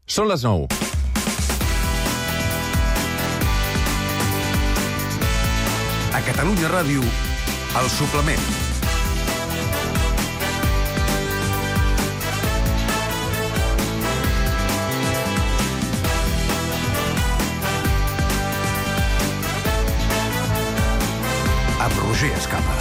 Són les 9. A Catalunya Ràdio, El Suplement. Amb Roger Escapa.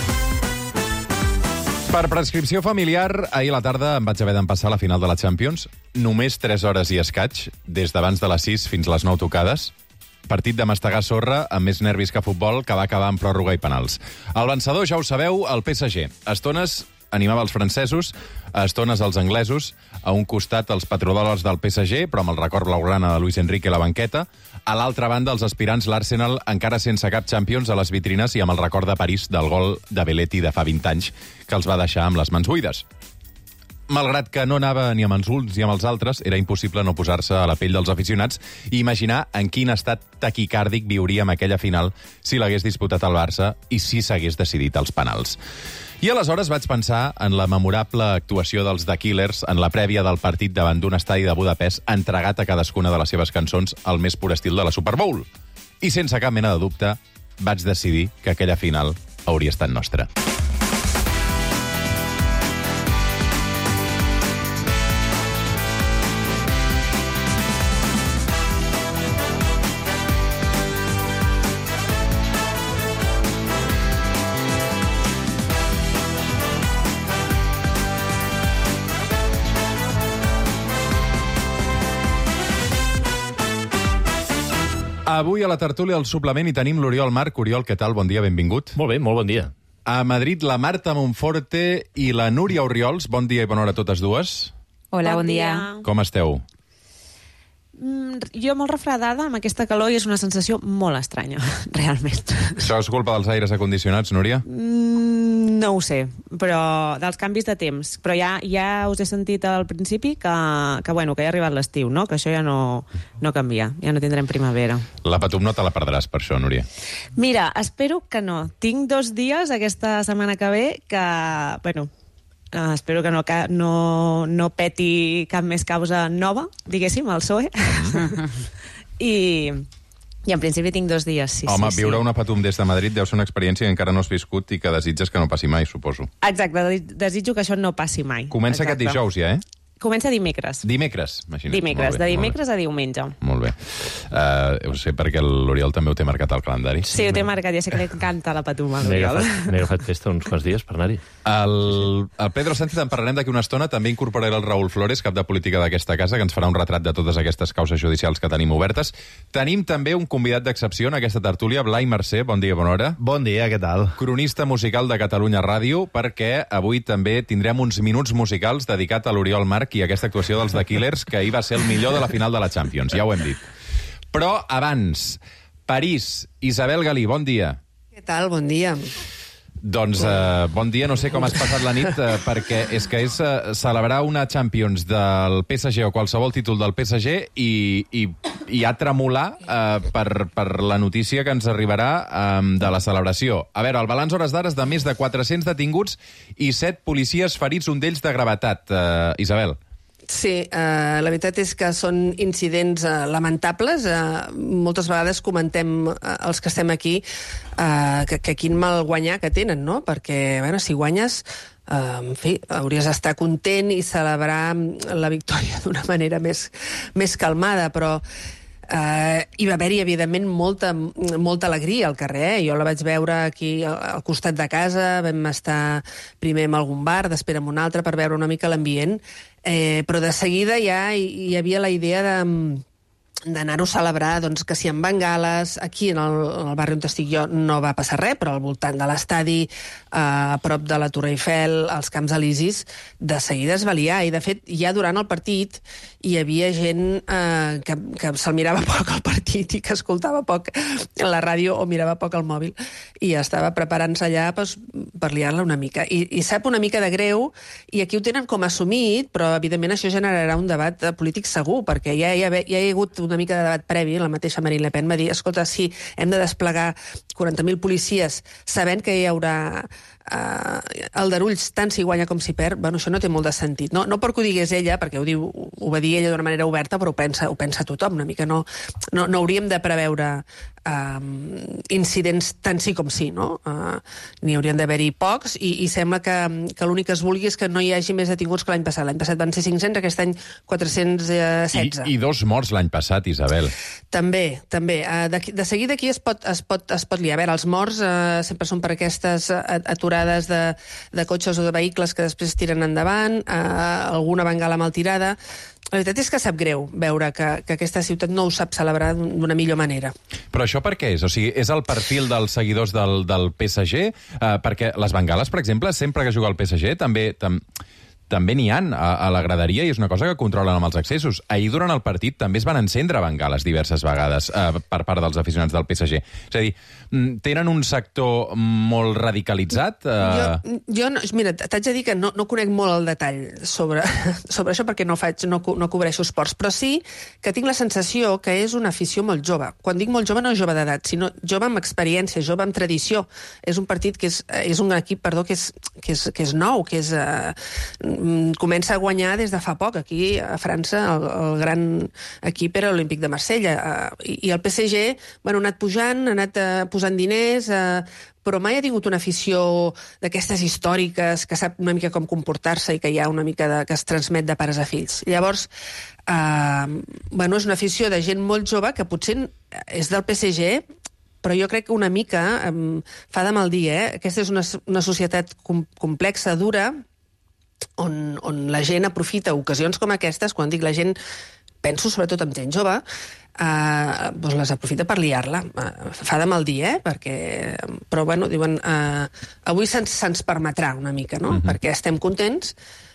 Per prescripció familiar, ahir a la tarda em vaig haver d'empassar la final de la Champions. Només 3 hores i escaig, des d'abans de les 6 fins a les 9 tocades. Partit de mastegar sorra, amb més nervis que futbol, que va acabar en pròrroga i penals. El vencedor, ja ho sabeu, el PSG. A estones animava els francesos, a estones els anglesos, a un costat els petrodòlars del PSG, però amb el record blaugrana de Luis Enrique a la banqueta, a l'altra banda els aspirants l'Arsenal, encara sense cap Champions a les vitrines i amb el record de París del gol de Belletti de fa 20 anys, que els va deixar amb les mans buides. Malgrat que no anava ni amb els uns ni amb els altres, era impossible no posar-se a la pell dels aficionats i imaginar en quin estat taquicàrdic viuríem aquella final si l'hagués disputat el Barça i si s'hagués decidit els penals. I aleshores vaig pensar en la memorable actuació dels The Killers en la prèvia del partit davant d'un estadi de Budapest entregat a cadascuna de les seves cançons al més pur estil de la Super Bowl. I sense cap mena de dubte vaig decidir que aquella final hauria estat nostra. Avui a la tertúlia al Suplement hi tenim l'Oriol Marc. Oriol, què tal? Bon dia, benvingut. Molt bé, molt bon dia. A Madrid, la Marta Monforte i la Núria Orriols. Bon dia i bona hora a totes dues. Hola, bon dia. Com esteu? Jo molt refredada amb aquesta calor i és una sensació molt estranya, realment. Això és culpa dels aires acondicionats, Núria? No ho sé, però dels canvis de temps. Però ja us he sentit al principi que ja ha arribat l'estiu, no? Que això ja no canvia, ja no tindrem primavera. La Patum no te la perdràs per això, Núria. Mira, espero que no. Tinc 2 dies aquesta setmana que ve que, espero que no peti cap més causa nova, diguéssim, al PSOE. I en principi tinc 2 dies, sí. Home, sí, viure una Patum des de Madrid deu ser una experiència que encara no has viscut i que desitges que no passi mai, suposo. Exacte, desitjo que això no passi mai. Comença aquest dijous ja, Comença dimecres. Dimecres, imagina't. Dimecres, de dimecres a diumenge. Molt bé. Ho sé perquè l'Oriol també ho té marcat al calendari. Sí, ho té marcat, ja sé que li encanta la Patum, l'Oriol. M'he agafat festa uns quants dies per anar-hi. El Pedro Sánchez en parlarem d'aquí una estona. També incorporarà el Raúl Flores, cap de política d'aquesta casa, que ens farà un retrat de totes aquestes causes judicials que tenim obertes. Tenim també un convidat d'excepció en aquesta tertúlia, Blai Mercè. Bon dia, bona hora. Bon dia, què tal? Cronista musical de Catalunya Ràdio, perquè avui també tindrem uns minuts musicals dedicat a l'Oriol Marc i aquesta actuació dels The Killers, que ahir va ser el millor de la final de la Champions, ja ho hem dit. Però abans, París, Isabel Galí, bon dia. Què tal? Bon dia. Doncs bon dia, no sé com has passat la nit, perquè és celebrar una Champions del PSG o qualsevol títol del PSG i ja tremolar per la notícia que ens arribarà de la celebració. A veure, el balanç hores d'ara és de més de 400 detinguts i 7 policies ferits, un d'ells de gravetat. Isabel. Sí, la veritat és que són incidents lamentables. Moltes vegades comentem, els que estem aquí, que quin mal guanyar que tenen, no? Perquè, si guanyes, en fi, hauries d'estar content i celebrar la victòria d'una manera més calmada, però hi va haver-hi, evidentment, molta alegria al carrer. Jo la vaig veure aquí al costat de casa, vam estar primer en algun bar, després en un altre, per veure una mica l'ambient, però de seguida ja hi havia la idea d'anar-ho a celebrar, doncs, que si amb bengales, aquí en el barri on estic jo no va passar res, però al voltant de l'estadi, a prop de la Torre Eiffel, als Camps Elisis, de seguida es va liar. I, de fet, ja durant el partit hi havia gent que se'l mirava poc al partit i que escoltava poc la ràdio o mirava poc el mòbil i estava preparant-se allà per liar-la una mica. I sap una mica de greu, i aquí ho tenen com assumit, però, evidentment, això generarà un debat polític segur, perquè ja hi ha hagut una mica de debat previ. La mateixa Marine Le Pen va dir, escolta, si hem de desplegar 40.000 policies sabent que hi haurà Aldarulls, tant si guanya com si perd, bueno, això no té molt de sentit. No perquè ho digués ella, perquè ho va dir ella d'una manera oberta, però ho pensa tothom una mica. No hauríem de preveure incidents tant sí com sí, no? N'hi haurien d'haver-hi pocs, i sembla que l'únic que es vulgui és que no hi hagi més detinguts que l'any passat. L'any passat van ser 500, aquest any 416. I 2 morts l'any passat, Isabel. També. De seguida aquí es pot liar. A veure, els morts sempre són per aquestes aturades de cotxes o de vehicles que després tiren endavant, alguna bengala mal tirada. La veritat és que sap greu veure que aquesta ciutat no ho sap celebrar d'una millor manera. Però això per què és? O sigui, és el perfil dels seguidors del PSG? Perquè les bengales, per exemple, sempre que juga el PSG també n'hi han a la graderia, i és una cosa que controlen amb els accessos. Ahir, durant el partit, també es van encendre bengales diverses vegades per part dels aficionats del PSG. És a dir, tenen un sector molt radicalitzat? Jo mira, t'haig de dir que no conec molt el detall sobre això, perquè no cobreixo esports, però sí que tinc la sensació que és una afició molt jove. Quan dic molt jove, no jove d'edat, sinó jove amb experiència, jove amb tradició. És un partit és un equip, perdó, que és nou, que comença a guanyar des de fa poc. Aquí, a França, el gran equip era l'Olímpic de Marsella, i el PSG ha anat pujant, ha anat posant diners, però mai ha tingut una afició d'aquestes històriques, que sap una mica com comportar-se i que hi ha una mica que es transmet de pares a fills. Llavors, és una afició de gent molt jove que potser és del PSG, però jo crec que una mica fa de mal dir, Aquesta és una societat complexa, dura, on la gent aprofita ocasions com aquestes. Quan dic la gent, penso sobretot en gent jove, les aprofita per liar-la. Fa de mal dir, però diuen, avui se'ns permetrà una mica, no? Perquè estem contents,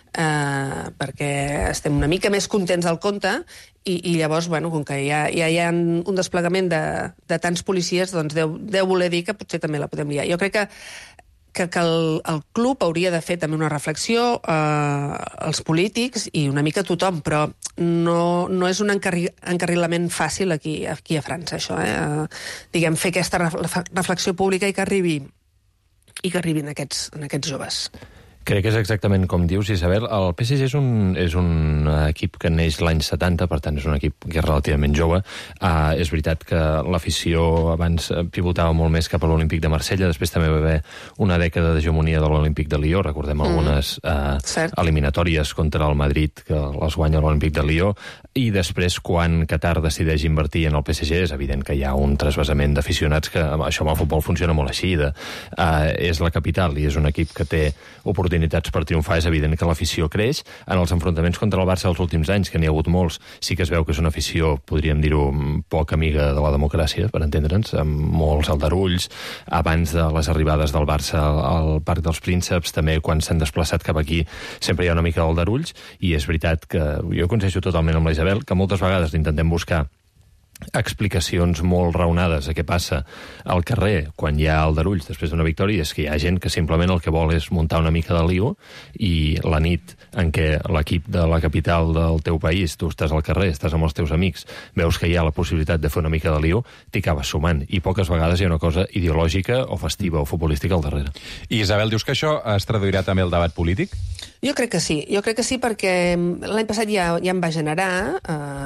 perquè estem una mica més contents del compte, i llavors, com que ja hi ha un desplegament de tants policies, doncs deu voler dir que potser també la podem liar. Jo crec que el club hauria de fer també una reflexió, els polítics i una mica tothom, però no és un encarrilament fàcil aquí a França, això. Fer aquesta reflexió pública i que arribin aquests joves. Crec que és exactament com dius, Isabel. El PSG és un equip que neix l'any 70, per tant és un equip que és relativament jove. És veritat que l'afició abans pivotava molt més cap a l'Olímpic de Marsella, després també va haver una dècada d'hegemonia de l'Olímpic de Lió, recordem algunes eliminatòries contra el Madrid, que les guanya l'Olímpic de Lió, i després, quan Qatar decideix invertir en el PSG, és evident que hi ha un trasvasament d'aficionats, que això amb el futbol funciona molt així. És la capital i és un equip que té oportunitats per triomfar. És evident que l'afició creix. En els enfrontaments contra el Barça dels últims anys, que n'hi ha hagut molts, sí que es veu que és una afició, podríem dir-ho, poc amiga de la democràcia, per entendre'ns, amb molts aldarulls. Abans de les arribades del Barça al Parc dels Prínceps, també quan s'han desplaçat cap aquí, sempre hi ha una mica d'aldarulls, i és veritat que jo coincideixo totalment amb la Isabel, que moltes vegades intentem buscar explicacions molt raonades a què passa al carrer quan hi ha aldarulls després d'una victòria. És que hi ha gent que simplement el que vol és muntar una mica de lío, i la nit en què l'equip de la capital del teu país, tu estàs al carrer, estàs amb els teus amics, veus que hi ha la possibilitat de fer una mica de lío, t'hi acabes sumant, i poques vegades hi ha una cosa ideològica o festiva o futbolística al darrere. I Isabel, dius que això es traduirà també al debat polític? Jo crec que sí, perquè l'any passat ja em va generar,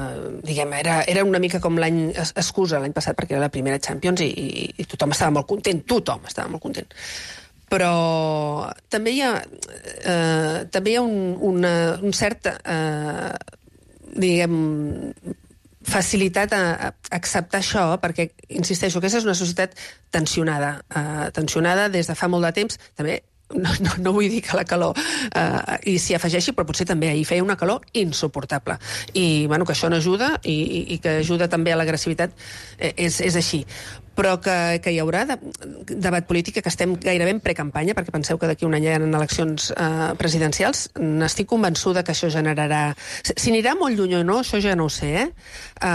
era una mica com l'any excusa l'any passat, perquè era la primera Champions i tothom estava molt content, però també hi ha un cert facilitat a acceptar això, perquè, insisteixo, aquesta és una societat tensionada des de fa molt de temps. També no vull dir que la calor i s'hi afegeixi, però potser també ahir feia una calor insuportable, i que això no ajuda, i que ajuda també a l'agressivitat, és així. Però que hi haurà debat polític, que estem gairebé en precampanya, perquè penseu que d'aquí un any hi ha eleccions presidencials. N'estic convençuda que això generarà... Si anirà molt lluny o no, això ja no ho sé,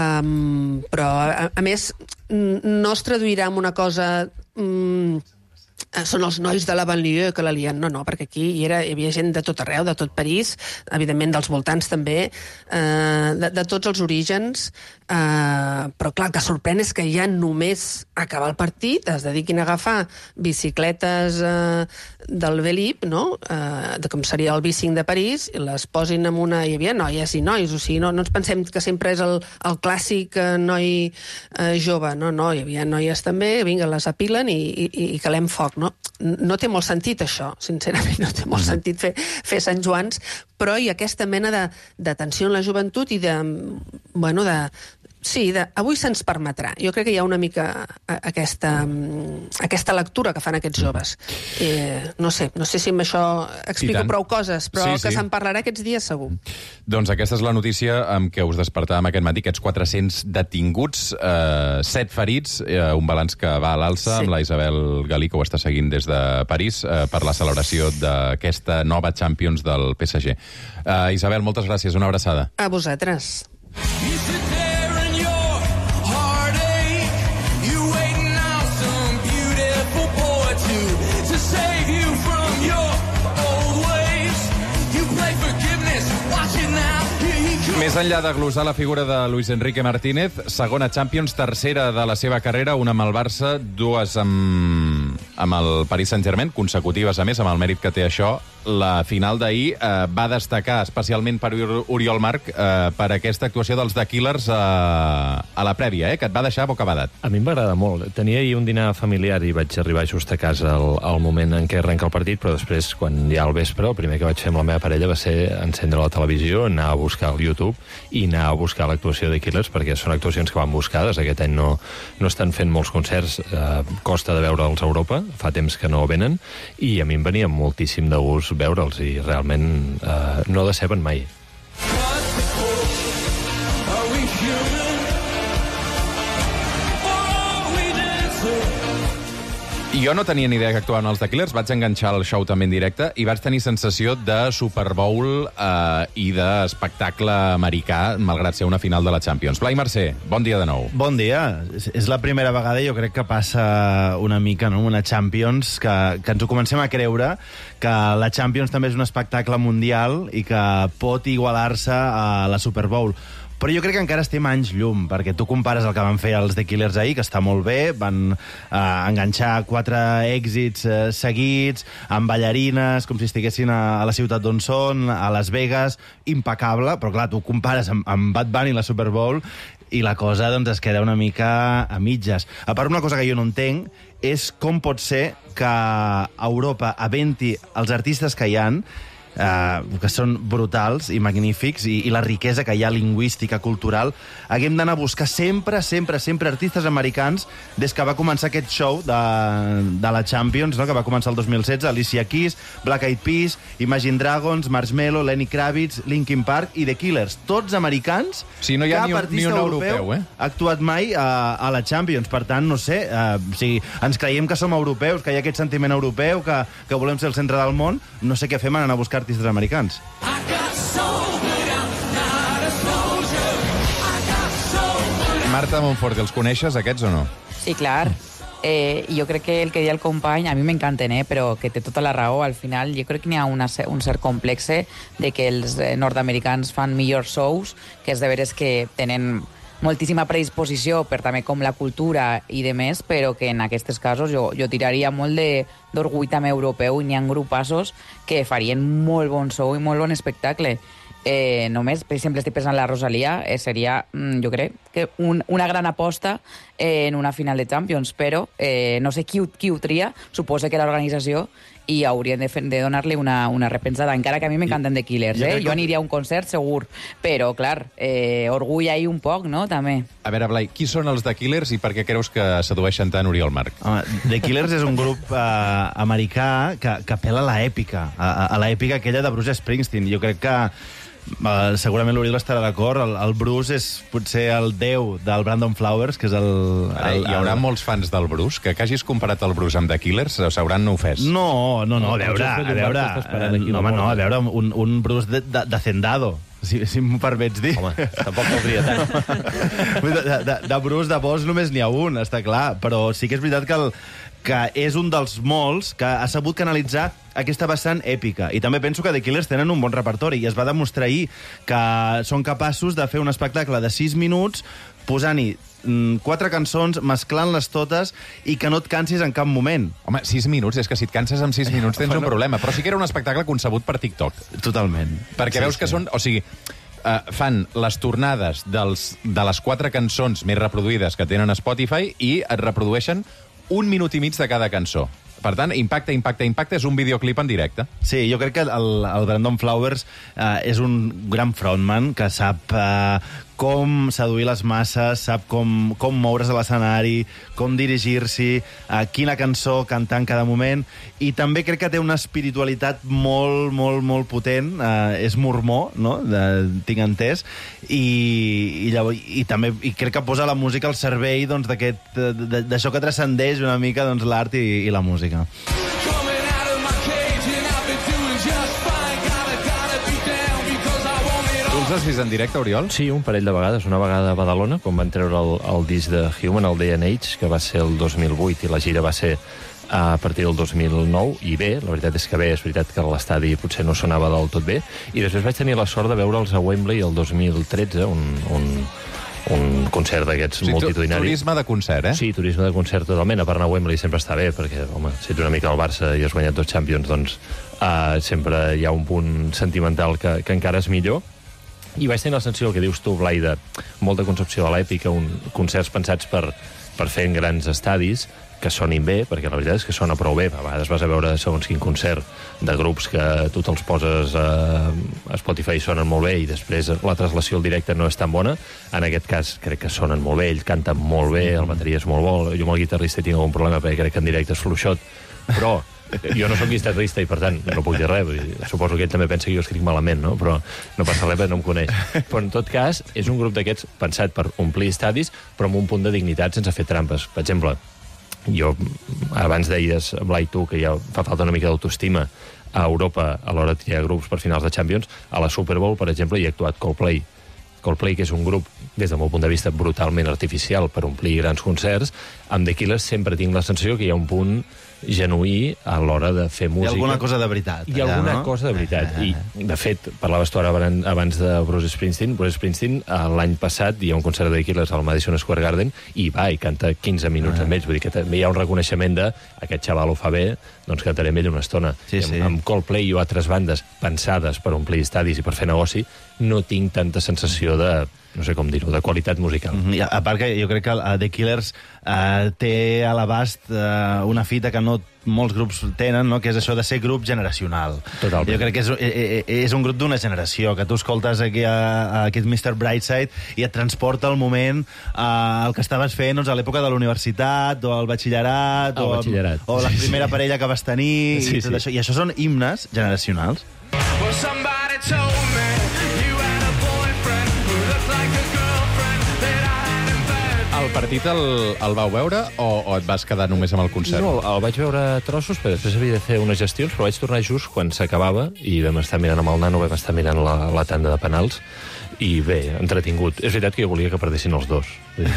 però a més no es traduirà en una cosa són els nois de la banlieue que la lien. No, perquè aquí hi havia gent de tot arreu, de tot París, evidentment dels voltants també, de tots els orígens, però clar, el que sorprèn és que ja només acabar el partit es dediquin a agafar bicicletes del Velib, no? Com seria el B5 de París, i les posin en una... Hi havia noies i nois, o sigui, no ens pensem que sempre és el clàssic noi jove, no, hi havia noies també, vinga, les apilen i calem foc, no? No té molt sentit, això, sincerament, no té molt sentit fer Sant Joans, però hi ha aquesta mena de tensió en la joventut i avui se'ns permetrà. Jo crec que hi ha una mica aquesta lectura que fan aquests joves. No sé si amb això explico prou coses, però que se'n parlarà aquests dies segur. Doncs aquesta és la notícia amb què us despertàvem aquest matí, aquests 400 detinguts, 7 ferits, un balanç que va a l'alça, amb la Isabel Galí, que ho està seguint des de París, per la celebració d'aquesta nova Champions del PSG. Isabel, moltes gràcies, una abraçada. A vosaltres. Més enllà de glosar la figura de Luis Enrique Martínez, segona Champions, tercera de la seva carrera, una amb el Barça, dues amb el Paris Saint-Germain, consecutives a més, amb el mèrit que té això. La final d'ahir va destacar especialment per Oriol Marc per aquesta actuació dels The Killers a la prèvia, que et va deixar bocabadat. A mi em va agradar molt. Tenia ahir un dinar familiar i vaig arribar just a casa al moment en què arrenca el partit, però després, quan ja al vespre, el primer que vaig fer amb la meva parella va ser encendre la televisió, anar a buscar al YouTube i anar a buscar l'actuació de Killers, perquè són actuacions que van buscades. Aquest any no estan fent molts concerts, costa de veure'ls a Europa, fa temps que no venen, i a mi em venia moltíssim de gust veure'ls, i realment no deceben mai. Jo no tenia ni idea que actuaven els The Killers, vaig enganxar el show també en directe i vaig tenir sensació de Super Bowl i d'espectacle americà, malgrat ser una final de la Champions. Blai Mercè, bon dia de nou. Bon dia. És la primera vegada, jo crec que passa una mica, no?, una Champions, que ens ho comencem a creure, que la Champions també és un espectacle mundial i que pot igualar-se a la Super Bowl. Però jo crec que encara estem anys llum, perquè tu compares el que van fer els The Killers ahir, que està molt bé, van enganxar 4 èxits seguits, amb ballarines, com si estiguessin a la ciutat d'on són, a Las Vegas, impecable, però clar, tu compares amb Bad Bunny i la Super Bowl, i la cosa doncs, es queda una mica a mitges. A part, una cosa que jo no entenc és com pot ser que Europa aventi els artistes que hi ha, que són brutals i magnífics, i la riquesa que hi ha lingüística, cultural, haguem d'anar a buscar sempre artistes americans des que va començar aquest show de la Champions, no?, que va començar el 2016, Alicia Keys, Black Eyed Peas, Imagine Dragons, Marshmello, Lenny Kravitz, Linkin Park i The Killers, tots americans. Sí, no hi ha ni un europeu, ha actuat mai a la Champions. Per tant, no sé, si ens creiem que som europeus, que hi ha aquest sentiment europeu, que volem ser el centre del món, no sé què fem anant a buscar artistes americans. Marta Montfort, els coneixes, aquests, o no? Sí, clar. Jo crec que el que deia el company, a mi m'encanten, però que té tota la raó. Al final, jo crec que n'hi ha un cert complexe de que els nord-americans fan millors shows, que és de veres que tenen moltíssima predisposició per també com la cultura i de més, però que en aquests casos jo tiraria molt d'orgull també europeu, i n'hi ha grupassos que farien molt bon show i molt bon espectacle. Només, per exemple, estic pensant en la Rosalia, seria, jo crec, que una gran aposta en una final de Champions, però no sé qui ho tria, suposa que l'organització, i haurien de donar-li una repensada, encara que a mi m'encanten The Killers, jo aniria a un concert segur, però, clar, orgull ahir un poc, no?, també. A veure, Blai, qui són els The Killers i per què creus que sedueixen tant Oriol Marc? The Killers és un grup americà que apela a l'èpica, a l'èpica aquella de Bruce Springsteen. Jo crec que segurament l'Oriol estarà d'acord. El Bruce és potser el déu del Brandon Flowers, que és Hi haurà molts fans del Bruce que hagis comparat el Bruce amb The Killers s'hauran ofès. No, a veure, un Bruce de Hacendado. si m'ho permets dir. Home, tampoc caldria tant. De Bruce, de Boss, només n'hi ha un, està clar. Però sí que és veritat que és un dels molts que ha sabut canalitzar aquesta vessant èpica. I també penso que The Killers tenen un bon repertori i es va demostrar ahir que són capaços de fer un espectacle de 6 minuts posant-hi 4 cançons, mesclant-les totes i que no et cansis en cap moment. Home, 6 minuts, és que si et canses amb 6 minuts tens un problema. Però sí que era un espectacle concebut per TikTok. Totalment. Perquè veus que són... O sigui, fan les tornades de les 4 cançons més reproduïdes que tenen a Spotify i et reprodueixen 1 minut i mig de cada cançó. Per tant, impacte és un videoclip en directe. Sí, jo crec que el Brandon Flowers és un gran frontman que sap com seduir les masses, sap com moure's a l'escenari, com dirigir-s'hi, quina cançó cantar en cada moment, i també crec que té una espiritualitat molt, molt, molt potent. És mormó, no? Tinc entès, i crec que posa la música al servei d'això que transcendeix una mica l'art i la música. Tu els has vist en directe, Oriol? Sí, un parell de vegades. Una vegada a Badalona, quan van treure el disc de Human, el Day and Age, que va ser el 2008, i la gira va ser a partir del 2009, i bé, la veritat és que bé, és veritat que l'estadi potser no sonava del tot bé, i després vaig tenir la sort de veure'ls a Wembley el 2013, un concert d'aquests multitudinari. Turisme de concert, eh? Sí, turisme de concert totalment. A part anar a Wembley sempre està bé, perquè, home, si ets una mica al Barça i has guanyat 2 Champions, doncs sempre hi ha un punt sentimental que encara és millor. I vaig tenir la sensació, que dius tu, Blai, de molta concepció de l'èpica, concerts pensats per fer en grans estadis, que sonin bé, perquè la veritat és que sona prou bé. A vegades vas a veure segons quin concert de grups que tu te'ls poses a Spotify i sonen molt bé i després la translació al directe no és tan bona. En aquest cas crec que sonen molt bé, ell canta molt bé, el bateria és molt bo. Jo amb el guitarrista tinc algun problema perquè crec que en directe és fluixot, però jo no soc guitarrista i per tant no puc dir res. Suposo que ell també pensa que jo escric malament, no? Però no passa res perquè no em coneix. Però en tot cas és un grup d'aquests pensat per omplir estadis però amb un punt de dignitat sense fer trampes. Per exemple, jo abans deies, Blai, tu, que ja fa falta una mica d'autoestima a Europa a l'hora de triar grups per finals de Champions. A la Super Bowl, per exemple, hi ha actuat Coldplay, que és un grup, des del meu punt de vista, brutalment artificial per omplir grans concerts. Amb The Killers sempre tinc la sensació que hi ha un punt genuí a l'hora de fer música. Hi ha alguna cosa de veritat. Hi ha alguna cosa de veritat. I, de fet, parlaves tu ara abans de Bruce Springsteen. Bruce Springsteen, l'any passat, hi ha un concert de The Killers al Madison Square Garden i va i canta 15 minuts amb ells. Vull dir que també hi ha un reconeixement de aquest xaval ho fa bé, doncs cantaré amb ell una estona. Sí, sí. Amb Coldplay i altres bandes pensades per omplir estadis i per fer negoci, no tinc tanta sensació de, no sé com dir-ho, de qualitat musical. I a part que jo crec que The Killers té a l'abast una fita que no molts grups tenen, no? Que és això de ser grup generacional. Totalment. Jo crec que és un grup d'una generació, que tu escoltes aquí a aquest Mr. Brightside i et transporta al moment el que estaves fent a l'època de la universitat o al batxillerat, o la primera parella que vas tenir, sí, i tot això. I això són himnes generacionals. Well, somebody told me you had a boyfriend who looked like a girlfriend that I had in bed. El partit el vau veure o et vas quedar només amb el concert? No, el vaig veure a trossos, però després havia de fer unes gestions, però vaig tornar just quan s'acabava i vam estar mirant amb el nano, vam estar mirant la tanda de penals i bé, entretingut. És veritat que jo volia que perdessin els dos.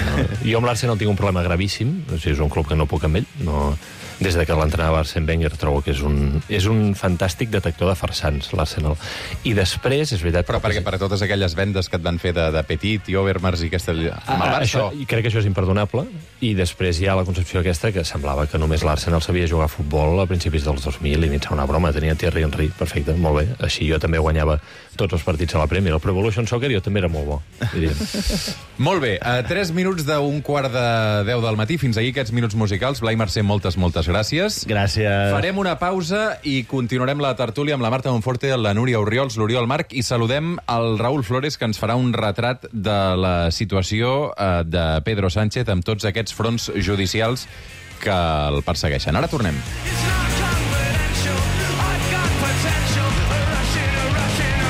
Jo amb l'Arsenal tinc un problema gravíssim, o sigui, és un club que no puc amb ell, no... Des de que l'entrenava Arsène Wenger trobo que és un fantàstic detector de farsants, l'Arsenal. I després, és veritat... Però perquè per totes aquelles vendes que et van fer de Petit i Overmars i aquesta... Amb el Barça... I crec que això és imperdonable. I després hi ha la concepció aquesta que semblava que només l'Arsenal sabia jugar a futbol a principis dels 2000 i mitja una broma. Tenia Thierry Henry, perfecte, molt bé. Així jo també guanyava tots els partits a la Premier. El Pro Evolution Soccer jo també era molt bo, diríem. Molt bé, a 3 minuts d'un quart de 10 del matí. Fins aquí aquests minuts musicals. Blai Mercè, moltes gràcies. Gràcies. Farem una pausa i continuarem la tertúlia amb la Marta Monforte, la Núria Orriols, l'Oriol Marc, i saludem el Raül Flores, que ens farà un retrat de la situació de Pedro Sánchez amb tots aquests fronts judicials que el persegueixen. Ara tornem. It's not confidential. I've got potential. Rushing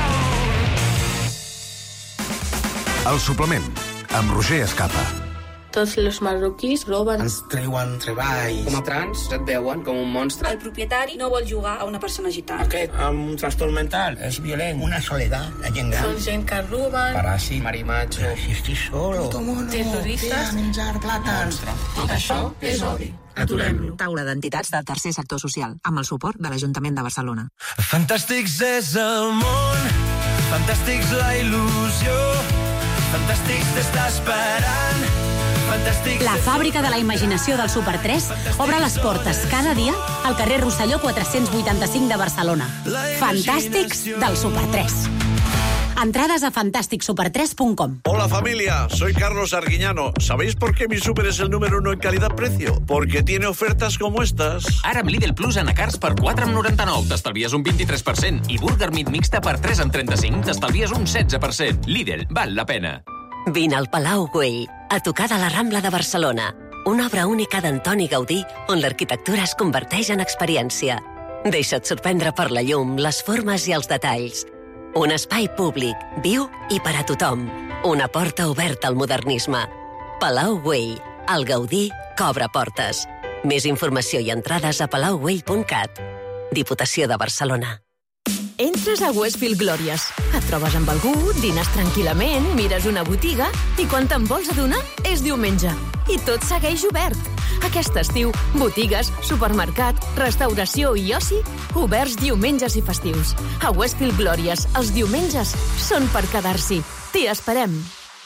around. El suplement, amb Roger Escapa. Tots els marroquís roben. Ens treuen treball. Com a trans et veuen com un monstre. El propietari no vol jugar a una persona gitana. Aquest amb un trastorn mental és violent. Una soledat, la gent gran. Són gent que roben. Paràsit, marimacho. Si estic solo. Terroristes. Menjar plàtans. Tot això és odi. Aturem-lo. Taula d'entitats del tercer sector social, amb el suport de l'Ajuntament de Barcelona. Fantàstics és el món, fantàstics la il·lusió, fantàstics t'està esperant, fantàstics... La fàbrica de la imaginació del Super 3 obre les portes cada dia al carrer Rosselló 485 de Barcelona. Fantàstics del Super 3. Entradas a fantasticsuper3.com. Hola familia, soy Carlos Arguiñano. ¿Sabéis por qué mi súper es el número 1 en calidad-precio? Porque tiene ofertas como estas. Ara amb Lidl Plus anacards per 4,99 t'estalvies un 23% i Burger Meat mixta per 3,35 t'estalvies un 16%. Lidl, val la pena. Vine al Palau Güell, a tocar de la Rambla de Barcelona. Una obra única d'Antoni Gaudí on l'arquitectura es converteix en experiència. Deixa't sorprendre per la llum, les formes i els detalls. Un espai públic, viu i per a tothom. Una porta oberta al modernisme. Palau Güell, el Gaudí que obre portes. Més informació i entrades a palaugüell.cat. Diputació de Barcelona. Entres a Westfield Glòries. Et trobes amb algú, dines tranquil·lament, mires una botiga i quan te'n vols adonar és diumenge. I tot segueix obert. Aquest estiu, botigues, supermercat, restauració i oci, oberts diumenges i festius. A Westfield Glòries, els diumenges són per quedar-s'hi. T'hi esperem.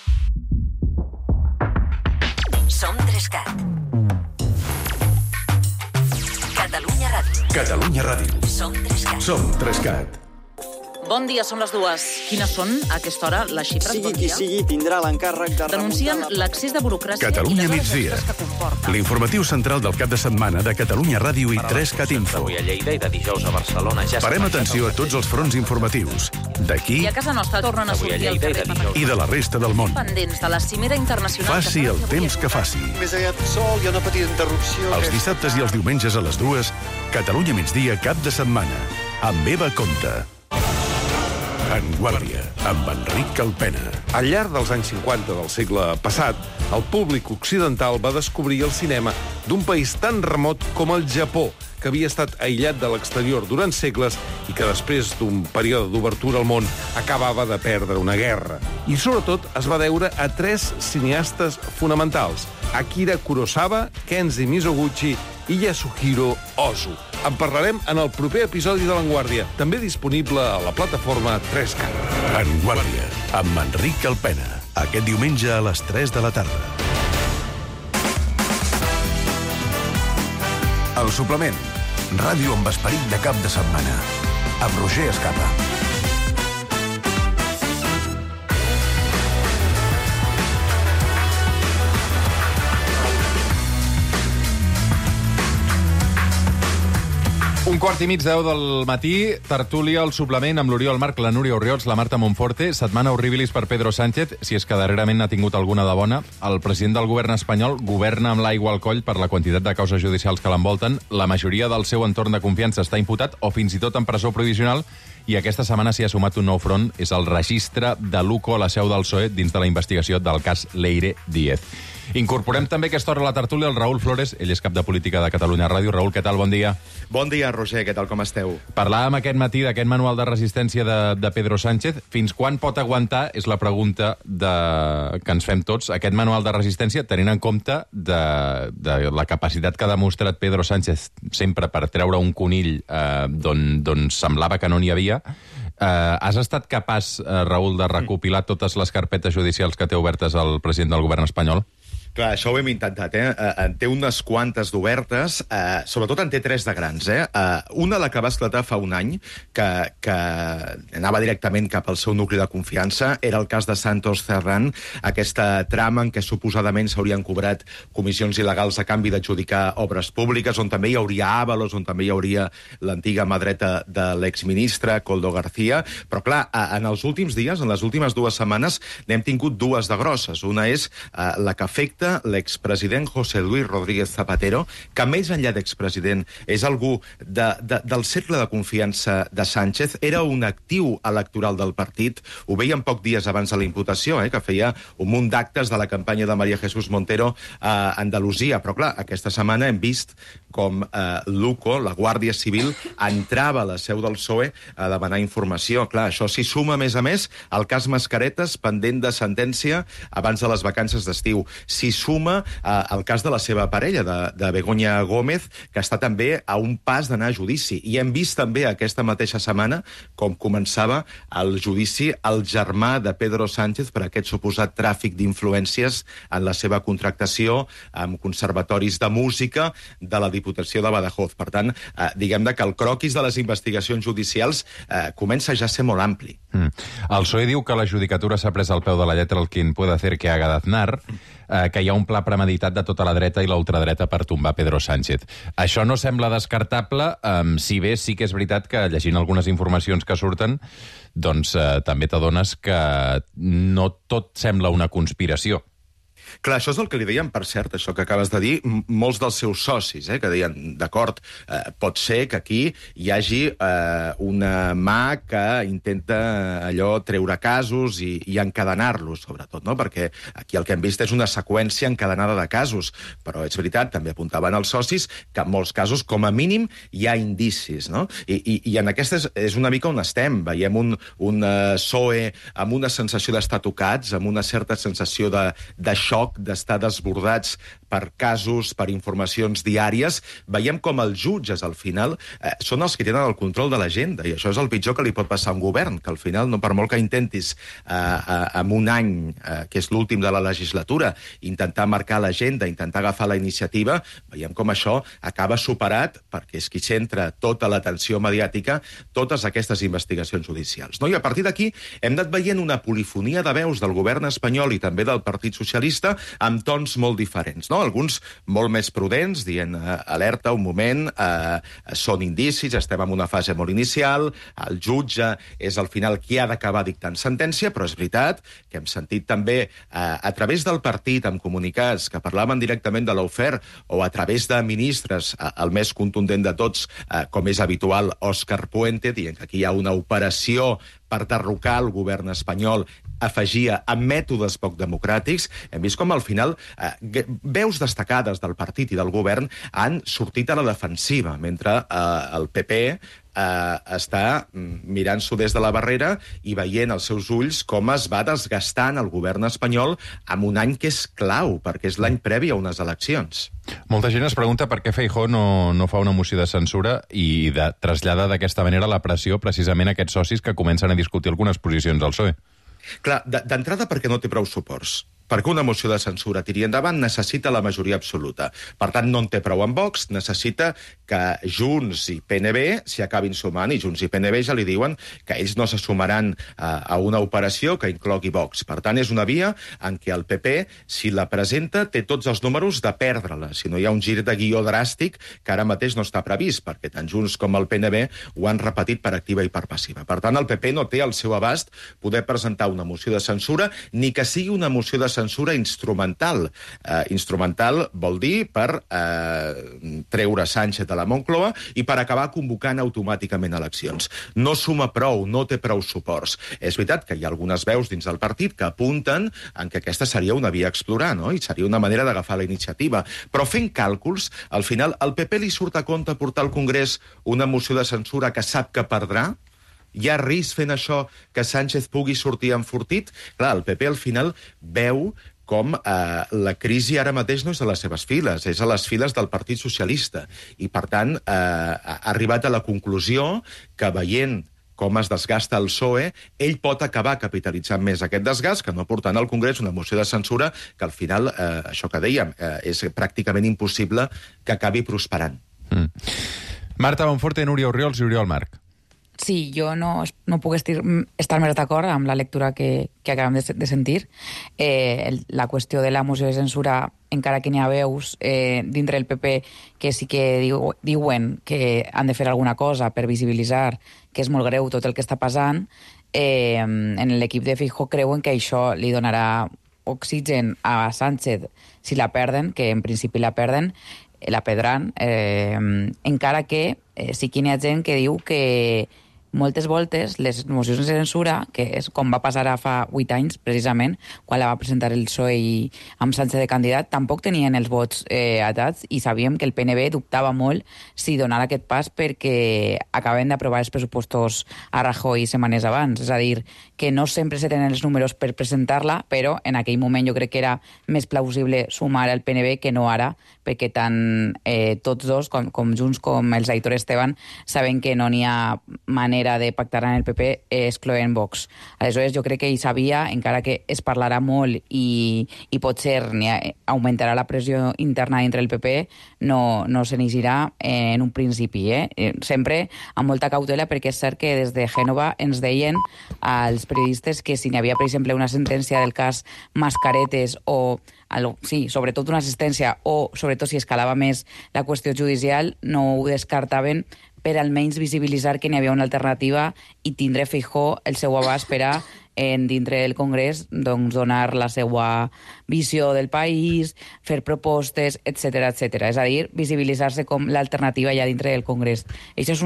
Som 3CAT. Catalunya Ràdio. Catalunya Ràdio. Som 3CAT. Som 3CAT. Bon dia, són les 2. Quines són, a aquesta hora, les xifres? Sigui bon qui dia. sigui, tindrà l'encàrrec de Denuncien l'accés de burocràcia Catalunya i les hores migdia. extres que comporta. L'informatiu central del cap de setmana de Catalunya Ràdio i 3CAT Info. Avui a Lleida i de dijous a Barcelona ja Parem atenció a tots els fronts informatius, d'aquí I a casa nostra tornen a sortir al carrer per i de la resta del món. pendents de la cimera internacional. Faci el temps que faci. Més aviat sol, hi ha una petita interrupció. Els dissabtes i els diumenges a les 2, Catalunya migdia cap de setmana, amb Eva Conte. En Guàrdia, amb Enric Calpena. Al llarg dels anys 50 del segle passat, el públic occidental va descobrir el cinema d'un país tan remot com el Japó, que havia estat aïllat de l'exterior durant segles i que després d'un període d'obertura al món acabava de perdre una guerra. I sobretot es va deure a 3 cineastes fonamentals: Akira Kurosawa, Kenji Mizoguchi i Yasuhiro Ozu. En parlarem en el proper episodi de L'Enguàrdia, també disponible a la plataforma 3CAT. En Guàrdia, amb Enric Calpena. Aquest diumenge a les 3 de la tarda. El suplement. Ràdio amb esperit de cap de setmana. Amb Roger Escapa. Un quart i mig, 10 del matí, tertúlia al suplement amb l'Oriol Marc, la Núria Orriols, la Marta Monforte, setmana horribilis per Pedro Sánchez, si és que darrerament n'ha tingut alguna de bona. El president del govern espanyol governa amb l'aigua al coll per la quantitat de causes judicials que l'envolten. La majoria del seu entorn de confiança està imputat o fins i tot en presó provisional, i aquesta setmana s'hi ha sumat un nou front, és el registre de l'UCO a la seu del PSOE dins de la investigació del cas Leire Díez. Incorporem també aquesta hora a la tertúlia el Raül Flores, ell és cap de política de Catalunya Ràdio. Raül, què tal? Bon dia. Bon dia, Roger, què tal, com esteu? Parlàvem aquest matí d'aquest manual de resistència de Pedro Sánchez. Fins quan pot aguantar, és la pregunta que ens fem tots, aquest manual de resistència, tenint en compte de la capacitat que ha demostrat Pedro Sánchez sempre per treure un conill d'on semblava que no n'hi havia. Has estat capaç, Raül, de recopilar totes les carpetes judicials que té obertes el president del govern espanyol? Clar, això ho hem intentat, En té unes quantes d'obertes, sobretot en té 3 de grans, Una, la que va esclatar fa un any, que anava directament cap al seu nucli de confiança, era el cas de Santos Cerrán, aquesta trama en què suposadament s'haurien cobrat comissions il·legals a canvi d'adjudicar obres públiques, on també hi hauria Ábalos, on també hi hauria l'antiga mà dreta de l'exministre, Koldo García. Però, clar, en els últims dies, en les últimes 2 setmanes, n'hem tingut 2 de grosses. Una és la que afecta comenta l'expresident José Luis Rodríguez Zapatero, que més enllà d'expresident és algú del cercle de confiança de Sánchez, era un actiu electoral del partit. Ho veiem poc dies abans de la imputació, que feia un munt d'actes de la campanya de María Jesús Montero a Andalusia. Però clar, aquesta setmana hem vist com l'UCO, la Guàrdia Civil, entrava a la seu del PSOE a demanar informació. Clar, això s'hi suma, a més, al cas Mascaretes, pendent de sentència abans de les vacances d'estiu. S'hi suma el cas de la seva parella, de Begoña Gómez, que està també a un pas d'anar a judici. I hem vist també aquesta mateixa setmana com començava el judici al germà de Pedro Sánchez per aquest suposat tràfic d'influències en la seva contractació amb conservatoris de música de la Diputació de Badajoz. Per tant, diguem-ne que el croquis de les investigacions judicials comença ja a ser molt ampli. El PSOE diu que la judicatura s'ha pres al peu de la lletra el quien puede hacer que haga d'Aznar, que hi ha un pla premeditat de tota la dreta i la ultradreta per tombar Pedro Sánchez. Això no sembla descartable, si bé sí que és veritat que, llegint algunes informacions que surten, doncs també t'adones que no tot sembla una conspiració. Clar, això és el que li deien, per cert, això que acabes de dir, molts dels seus socis, que deien, d'acord, pot ser que aquí hi hagi una mà que intenta allò treure casos i encadenar-los, sobretot, no? Perquè aquí el que hem vist és una seqüència encadenada de casos, però és veritat, també apuntaven els socis, que en molts casos, com a mínim, hi ha indicis, no? I en aquesta és una mica on estem. Veiem un PSOE amb una sensació d'estar tocats, amb una certa sensació de xoc, d'estar desbordats per casos, per informacions diàries. Veiem com els jutges, al final, són els que tenen el control de l'agenda, i això és el pitjor que li pot passar a un govern, que al final, no per molt que intentis en un any, que és l'últim de la legislatura, intentar marcar l'agenda, intentar agafar la iniciativa, veiem com això acaba superat, perquè és qui centra tota l'atenció mediàtica, totes aquestes investigacions judicials. I a partir d'aquí hem anat veient una polifonia de veus del govern espanyol i també del Partit Socialista amb tons molt diferents, no? Alguns molt més prudents, dient alerta, un moment, són indicis, estem en una fase molt inicial, el jutge és al final qui ha d'acabar dictant sentència, però és veritat que hem sentit també a través del partit, amb comunicats que parlaven directament de l'Aufer, o a través de ministres, el més contundent de tots, com és habitual, Òscar Puente, dient que aquí hi ha una operació per derrocar el govern espanyol, afegia amb mètodes poc democràtics. Hem vist com al final veus destacades del partit i del govern han sortit a la defensiva, mentre el PP està mirant-s'ho des de la barrera i veient als seus ulls com es va desgastant el govern espanyol en un any que és clau, perquè és l'any previ a unes eleccions. Molta gent es pregunta per què Feijóo no fa una moció de censura i trasllada d'aquesta manera la pressió precisament a aquests socis que comencen a discutir algunes posicions del PSOE. Clar, d'entrada perquè no té prou suports. Perquè una moció de censura tiri endavant necessita la majoria absoluta. Per tant, no en té prou amb Vox, necessita que Junts i PNB s'hi acabin sumant, i Junts i PNB ja li diuen que ells no se sumaran a una operació que inclogui Vox. Per tant, és una via en què el PP, si la presenta, té tots els números de perdre-la, si no hi ha un gir de guió dràstic que ara mateix no està previst, perquè tant Junts com el PNB ho han repetit per activa i per passiva. Per tant, el PP no té al seu abast poder presentar una moció de censura, ni que sigui una moció de censura instrumental. Instrumental vol dir per treure Sánchez de la Moncloa i per acabar convocant automàticament eleccions. No suma prou, no té prou suports. És veritat que hi ha algunes veus dins del partit que apunten en que aquesta seria una via a explorar, no? I seria una manera d'agafar la iniciativa. Però fent càlculs, al final, al PP li surt a compte portar al Congrés una moció de censura que sap que perdrà? Hi ha risc fent això que Sánchez pugui sortir enfortit? Clar, el PP al final veu com la crisi ara mateix no és a les seves files, és a les files del Partit Socialista. I, per tant, ha arribat a la conclusió que, veient com es desgasta el PSOE, ell pot acabar capitalitzant més aquest desgast que no portant al Congrés una moció de censura que, al final, això que dèiem, és pràcticament impossible que acabi prosperant. Marta Bonforte, Núria Orriols i Oriol Marc. Sí, jo no puc estar més d'acord amb la lectura que acabem de sentir. La qüestió de la moció de censura, encara que n'hi ha veus dintre el PP que sí que diuen que han de fer alguna cosa per visibilitzar que és molt greu tot el que està passant, en l'equip de Feijóo creuen que això li donarà oxigen a Sánchez si la perden, que en principi la perden, la perdran, encara que sí que hi ha gent que diu que moltes voltes les mocions de censura, que és com va passar fa 8 anys, precisament, quan la va presentar el PSOE amb Sánchez de candidat, tampoc tenien els vots atats i sabíem que el PNB dubtava molt si donar aquest pas perquè acaben d'aprovar els pressupostos a Rajoy setmanes abans. És a dir, que no sempre se tenen els números per presentar-la, però en aquell moment jo crec que era més plausible sumar al PNB que no ara, perquè tant tots dos, com Junts com els Aitor Esteban, saben que no n'hi ha manera de pactar en el PP excloent Vox. Aleshores, jo crec que ell sabia, encara que es parlarà molt i potser augmentarà la pressió interna dintre el PP, no se n'eixirà en un principi. Sempre amb molta cautela, perquè és cert que des de Gènova ens deien als periodistes que si n'hi havia, per exemple, una sentència del cas Mascaretes o sí, sobretot una assistència o sobretot si escalava més la qüestió judicial, no ho descartaven per almenys visibilitzar que n'hi havia una alternativa i tindre Feijóo el seu abast per a dintre del Congrés donar la seva visió del país, fer propostes, etc. És a dir, visibilitzar-se com l'alternativa ja dintre del Congrés. Això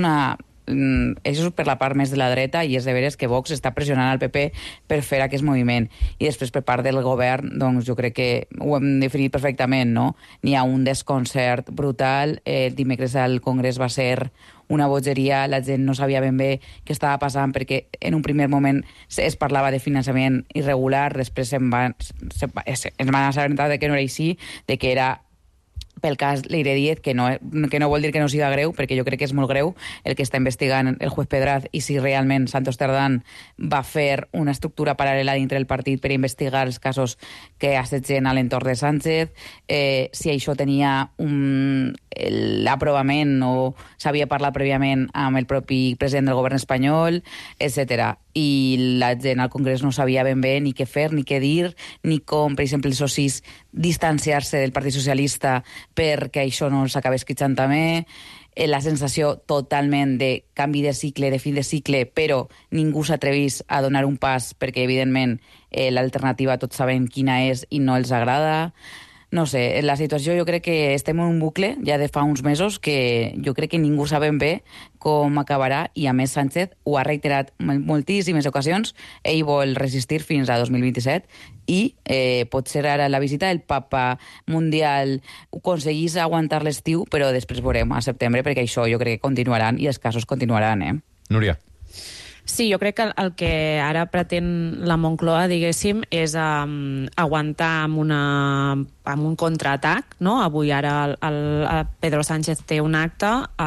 és per la part més de la dreta i és de veres que Vox està pressionant al PP per fer aquest moviment. I després per part del govern, doncs jo crec que ho hem definit perfectament, no? N'hi ha un desconcert brutal. Dimecres al Congrés va ser una bogeria, la gent no sabia ben bé què estava passant perquè en un primer moment es parlava de finançament irregular, després ens van assabentar de que no era així, de que era pel cas Leire Díez, que no vol dir que no siga greu, perquè jo crec que és molt greu el que està investigant el juez Pedraz i si realment Santos Cerdán va fer una estructura paral·lela dintre del partit per investigar els casos que assetgen a l'entorn de Sánchez, si això tenia l'aprovament o s'havia parlat prèviament amb el propi president del govern espanyol, etc. I la gent al Congrés no sabia ben bé ni què fer, ni què dir, ni com, per exemple, els socis distanciar-se del Partit Socialista perquè això no s'acabés quitxant també, la sensació totalment de canvi de cicle, de fin de cicle, però ningú s'atrevís a donar un pas perquè, evidentment, l'alternativa tots sabem quina és i no els agrada. No sé, la situació jo crec que estem en un bucle ja de fa uns mesos que jo crec que ningú sabem bé com acabarà i a més Sánchez ho ha reiterat moltíssimes ocasions, ell vol resistir fins a 2027 i potser ara la visita del papa mundial aconseguís aguantar l'estiu, però després veurem a setembre perquè això jo crec que continuaran i els casos continuaran. Núria. Sí, jo crec que el que ara pretén la Moncloa, diguéssim, és aguantar amb un contraatac, no? Avui ara Pedro Sánchez té un acte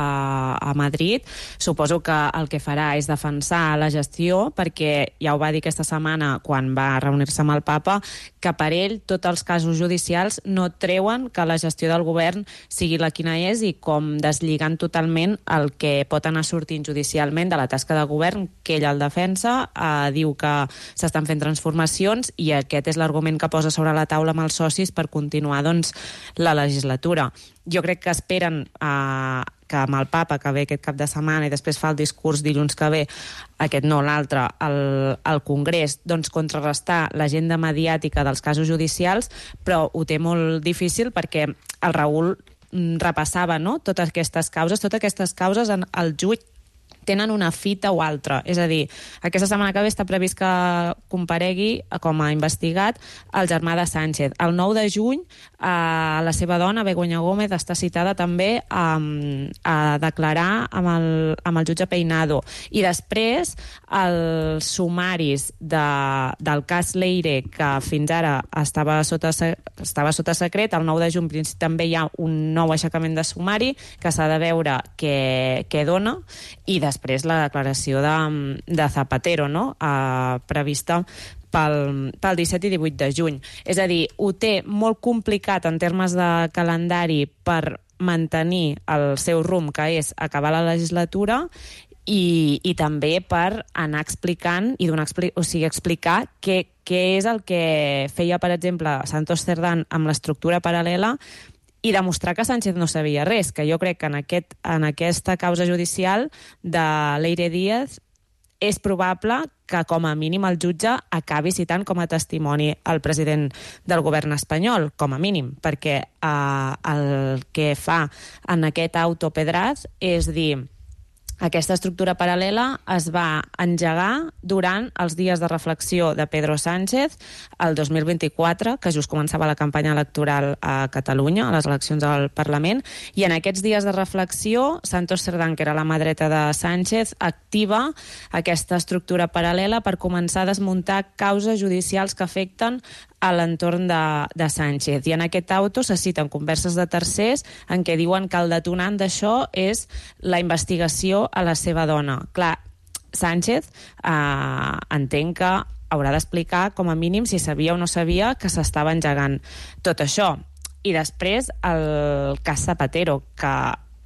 a Madrid. Suposo que el que farà és defensar la gestió, perquè ja ho va dir aquesta setmana quan va reunir-se amb el papa, que per ell tots els casos judicials no treuen que la gestió del govern sigui la quina és i com deslligant totalment el que pot anar sortint judicialment de la tasca de govern, que ell el defensa, diu que s'estan fent transformacions i aquest és l'argument que posa sobre la taula amb els socis per continuar la legislatura. Jo crec que esperen que amb el papa, que ve aquest cap de setmana i després fa el discurs dilluns que ve, aquest no, l'altre, al Congrés, doncs contrarrestar l'agenda mediàtica dels casos judicials, però ho té molt difícil perquè el Raül repassava, no?, totes aquestes causes en el jutge tenen una fita o altra. És a dir, aquesta setmana que ve està previst que comparegui com a investigat el germà de Sánchez. El 9 de juny la seva dona, Begoña Gómez, està citada també a declarar amb el jutge Peinado. I després els sumaris del cas Leire, que fins ara estava sota secret, el 9 de juny també hi ha un nou aixecament de sumari que s'ha de veure què dona, i després la declaració de Zapatero, no?, prevista pel 17 i 18 de juny. És a dir, ho té molt complicat en termes de calendari per mantenir el seu rumb, que és acabar la legislatura, i també per anar explicant i explicar què és el que feia, per exemple, Santos Cerdán amb l'estructura paral·lela i demostrar que Sánchez no sabia res, que jo crec que en aquesta causa judicial de Leire Díez és probable que, com a mínim, el jutge acabi citant com a testimoni el president del govern espanyol, com a mínim, perquè el que fa en aquest auto Pedraz és dir: aquesta estructura paral·lela es va engegar durant els dies de reflexió de Pedro Sánchez el 2024, que just començava la campanya electoral a Catalunya, a les eleccions al Parlament, i en aquests dies de reflexió, Santos Cerdán, que era la mà dreta de Sánchez, activa aquesta estructura paral·lela per començar a desmuntar causes judicials que afecten a l'entorn de Sánchez. I en aquest auto se citen converses de tercers en què diuen que el detonant d'això és la investigació a la seva dona. Clar, Sánchez entenc que haurà d'explicar com a mínim si sabia o no sabia que s'estava engegant tot això. I després el cas Zapatero, que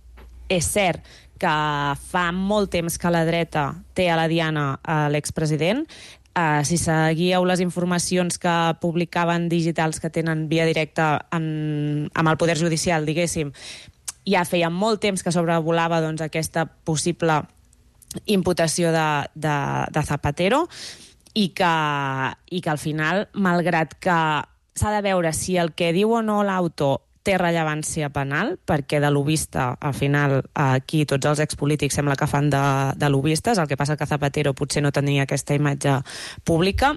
és cert que fa molt temps que la dreta té a la diana a l'expresident. Si seguíeu les informacions que publicaven digitals que tenen via directa amb el Poder Judicial, diguéssim, ja feia molt temps que sobrevolava aquesta possible imputació de Zapatero i que al final, malgrat que s'ha de veure si el que diu o no l'auto té rellevància penal, perquè de lobista, al final, aquí tots els expolítics sembla que fan de lobistes, el que passa que Zapatero potser no tenia aquesta imatge pública,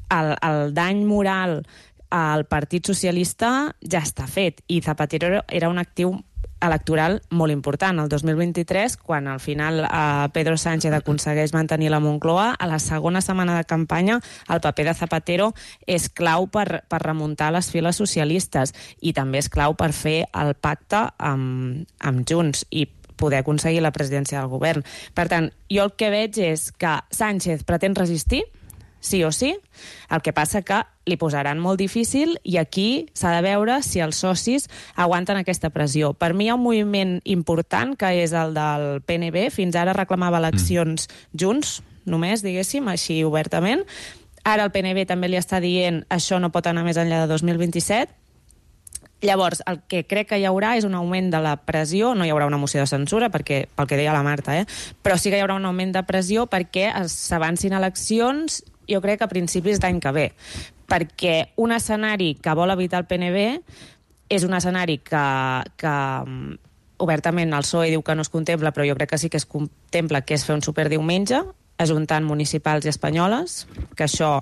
el dany moral al Partit Socialista ja està fet, i Zapatero era un actiu electoral molt important. El 2023, quan al final Pedro Sánchez aconsegueix mantenir la Moncloa, a la segona setmana de campanya el paper de Zapatero és clau per remuntar les files socialistes i també és clau per fer el pacte amb Junts i poder aconseguir la presidència del govern. Per tant, jo el que veig és que Sánchez pretén resistir, sí o sí, el que passa que li posaran molt difícil i aquí s'ha de veure si els socis aguanten aquesta pressió. Per mi hi ha un moviment important que és el del PNB, fins ara reclamava eleccions Junts, només, diguéssim, així obertament. Ara el PNB també li està dient això no pot anar més enllà de 2027. Llavors, el que crec que hi haurà és un augment de la pressió, no hi haurà una moció de censura, perquè pel que deia la Marta, però sí que hi haurà un augment de pressió perquè s'avancin eleccions, jo crec que a principis d'any que ve, perquè un escenari que vol evitar el PNB és un escenari que obertament el PSOE diu que no es contempla, però jo crec que sí que es contempla, que és fer un superdiumenge, ajuntant municipals i espanyoles, que això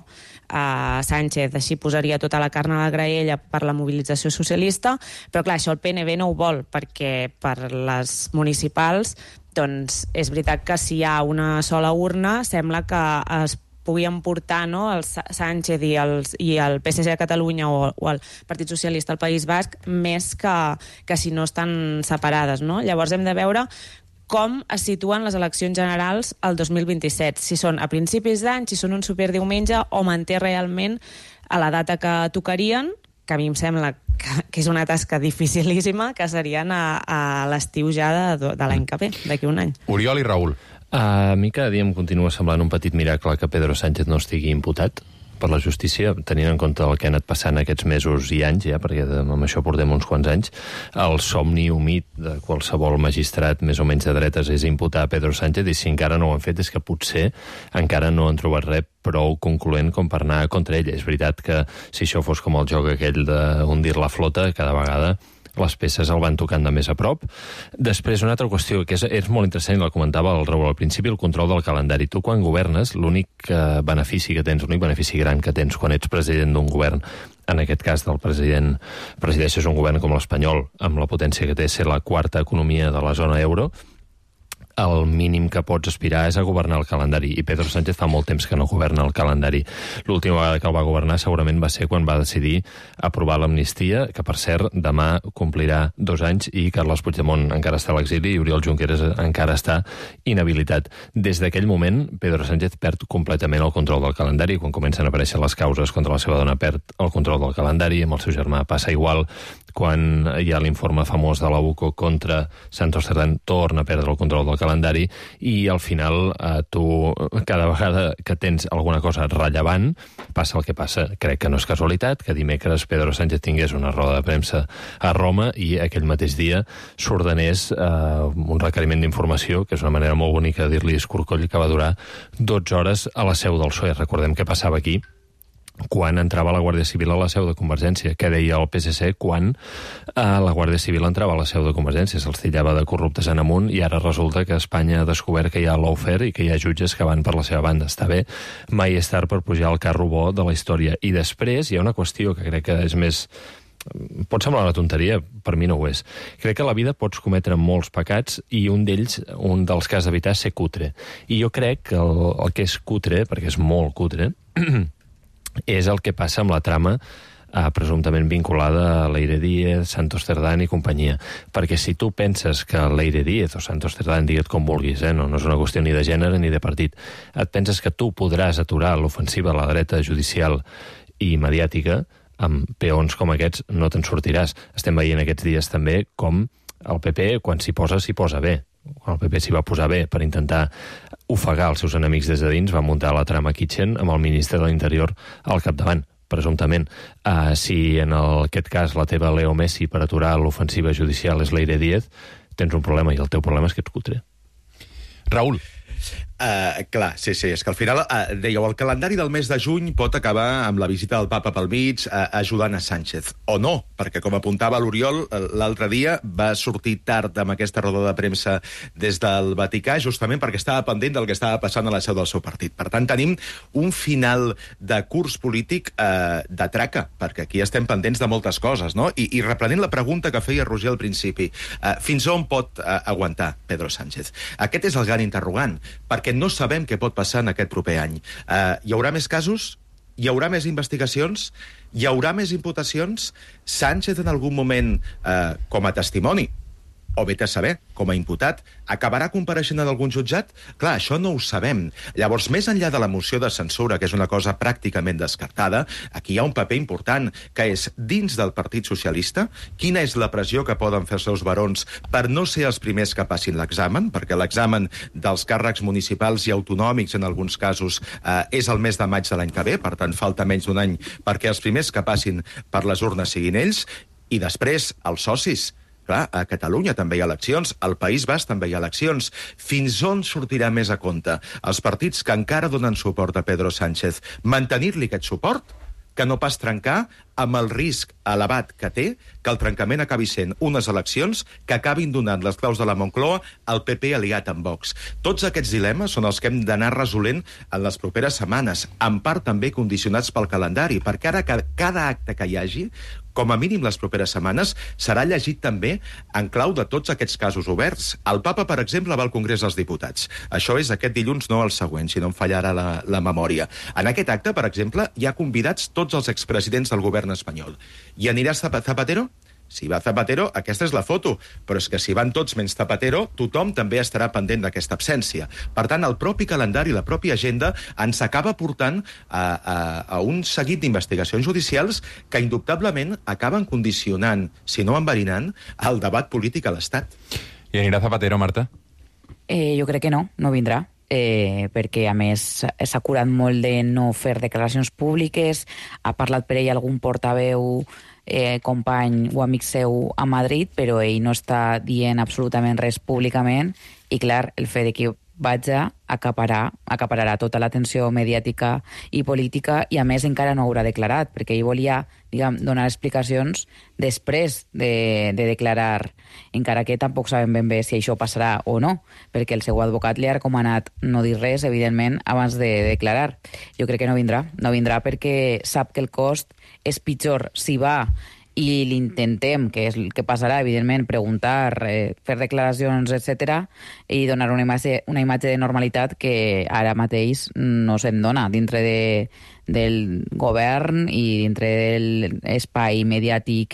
Sánchez així posaria tota la carn a la graella per la mobilització socialista, però clar, això el PNB no ho vol, perquè per les municipals doncs és veritat que si hi ha una sola urna sembla que es pugui emportar, no, el Sánchez i el PSC a Catalunya o el Partit Socialista al País Basc més que si no estan separades, no? Llavors hem de veure com es situen les eleccions generals al 2027, si són a principis d'any, si són un superdiumenge o manté realment a la data que tocarien, que a mi em sembla que és una tasca dificilíssima, que serien a l'estiu ja de l'any que ve, d'aquí un any. Oriol i Raül. A mi cada dia em continua semblant un petit miracle que Pedro Sánchez no estigui imputat per la justícia, tenint en compte el que ha anat passant aquests mesos i anys, ja, perquè amb això portem uns quants anys. El somni humit de qualsevol magistrat més o menys de dretes és imputar a Pedro Sánchez, i si encara no ho han fet és que potser encara no han trobat res prou concloent com per anar contra ell. És veritat que si això fos com el joc aquell d'hundir la flota, cada vegada les peces el van tocant de més a prop. Després, una altra qüestió que és molt interessant, i la comentava el Raül al principi, el control del calendari. Tu, quan governes, l'únic benefici que tens, l'únic benefici gran que tens quan ets president d'un govern, en aquest cas del president, presideixes un govern com l'espanyol, amb la potència que té ser la quarta economia de la zona euro, el mínim que pots aspirar és a governar el calendari, i Pedro Sánchez fa molt temps que no governa el calendari. L'última vegada que el va governar segurament va ser quan va decidir aprovar l'amnistia, que per cert demà complirà 2 anys, i Carles Puigdemont encara està a l'exili i Oriol Junqueras encara està inhabilitat. Des d'aquell moment Pedro Sánchez perd completament el control del calendari. Quan comencen a aparèixer les causes contra la seva dona perd el control del calendari, amb el seu germà passa igual. quan hi ha l'informe famós de la UCO contra Santos Cerdán, torna a perdre el control del calendari i al final tu, cada vegada que tens alguna cosa rellevant, passa el que passa. Crec que no és casualitat que dimecres Pedro Sánchez tingués una roda de premsa a Roma i aquell mateix dia s'ordenés un requeriment d'informació, que és una manera molt bonica de dir-li escorcoll, que va durar 12 hores a la seu del PSOE. Recordem què passava aquí quan entrava la Guàrdia Civil a la seu de Convergència, què deia el PSC quan la Guàrdia Civil entrava a la seu de Convergència, se'ls titllava de corruptes en amunt, i ara resulta que Espanya ha descobert que hi ha lawfare i que hi ha jutges que van per la seva banda. Està bé, mai és tard per pujar al carro bo de la història. I després hi ha una qüestió que crec que és més... pot semblar una tonteria, per mi no ho és. Crec que a la vida pots cometre molts pecats i un d'ells, un dels que has d'evitar, és ser cutre. I jo crec que el que és cutre, perquè és molt cutre, és el que passa amb la trama presumptament vinculada a Leire Díez, Santos Cerdán i companyia. Perquè si tu penses que Leire Díez o Santos Cerdán, digue't com vulguis, no és una qüestió ni de gènere ni de partit, et penses que tu podràs aturar l'ofensiva a la dreta judicial i mediàtica, amb peons com aquests no te'n sortiràs. Estem veient aquests dies també com el PP, quan s'hi posa bé. Quan el PP s'hi va posar bé per intentar ofegar els seus enemics des de dins, va muntar la trama Kitchen amb el ministre de l'Interior al capdavant, presumptament. Si en aquest cas la teva Leo Messi per aturar l'ofensiva judicial és Leire Díez, tens un problema, i el teu problema és que ets cutre. Raül. Clar, sí, és que al final, dèieu, el calendari del mes de juny pot acabar amb la visita del papa pel mig ajudant a Sánchez. O no, perquè com apuntava l'Oriol, l'altre dia va sortir tard amb aquesta roda de premsa des del Vaticà, justament perquè estava pendent del que estava passant a la seu del seu partit. Per tant, tenim un final de curs polític de traca, perquè aquí estem pendents de moltes coses, no? I reprenent la pregunta que feia Roger al principi, fins on pot aguantar Pedro Sánchez? Aquest és el gran interrogant, perquè no sabem què pot passar en aquest proper any. Hi haurà més casos? Hi haurà més investigacions? Hi haurà més imputacions? Sánchez en algun moment, com a testimoni, o vete a saber, com a imputat, acabarà compareixent en algun jutjat? Clar, això no ho sabem. Llavors, més enllà de la moció de censura, que és una cosa pràcticament descartada, aquí hi ha un paper important, que és, dins del Partit Socialista, quina és la pressió que poden fer els seus barons per no ser els primers que passin l'examen, perquè l'examen dels càrrecs municipals i autonòmics, en alguns casos, és el mes de maig de l'any que ve, per tant, falta menys d'un any perquè els primers que passin per les urnes siguin ells, i després, els socis. Clar, a Catalunya també hi ha eleccions, al País Basc també hi ha eleccions. Fins on sortirà més a compte els partits que encara donen suport a Pedro Sánchez? Mantenir-li aquest suport? Que no pas trencar amb el risc elevat que té que el trencament acabi sent unes eleccions que acabin donant les claus de la Moncloa al PP aliat amb Vox. Tots aquests dilemes són els que hem d'anar resolent en les properes setmanes, en part també condicionats pel calendari, perquè ara cada acte que hi hagi, com a mínim les properes setmanes, serà llegit també en clau de tots aquests casos oberts. El papa, per exemple, va al Congrés dels Diputats. Això és aquest dilluns, no el següent, si no em fallarà la memòria. En aquest acte, per exemple, hi ha convidats tots els expresidents del govern espanyol. I anirà Zapatero? Si va Zapatero, aquesta és la foto, però és que si van tots menys Zapatero, tothom també estarà pendent d'aquesta absència. Per tant, el propi calendari, la pròpia agenda, ens acaba portant a un seguit d'investigacions judicials que indubtablement acaben condicionant, si no enverinant, el debat polític a l'Estat. I anirà Zapatero, Marta? Jo crec que no vindrà. Perquè, a més, s'ha curat molt de no fer declaracions públiques, ha parlat per ell algun portaveu, company o amic seu a Madrid, però ell no està dient absolutament res públicament, i clar, el fet de que acapararà tota l'atenció mediàtica i política, i a més encara no haurà declarat, perquè ell volia, donar explicacions després de declarar, encara que tampoc sabem ben bé si això passarà o no, perquè el seu advocat li ha recomanat no dir res, evidentment, abans de declarar. Jo crec que no vindrà perquè sap que el cost és pitjor si va i l'intentem, que és el que passarà, evidentment, preguntar, fer declaracions, etc., i donar una imatge de normalitat que ara mateix no se'n dona dintre del govern i dintre de l'espai mediàtic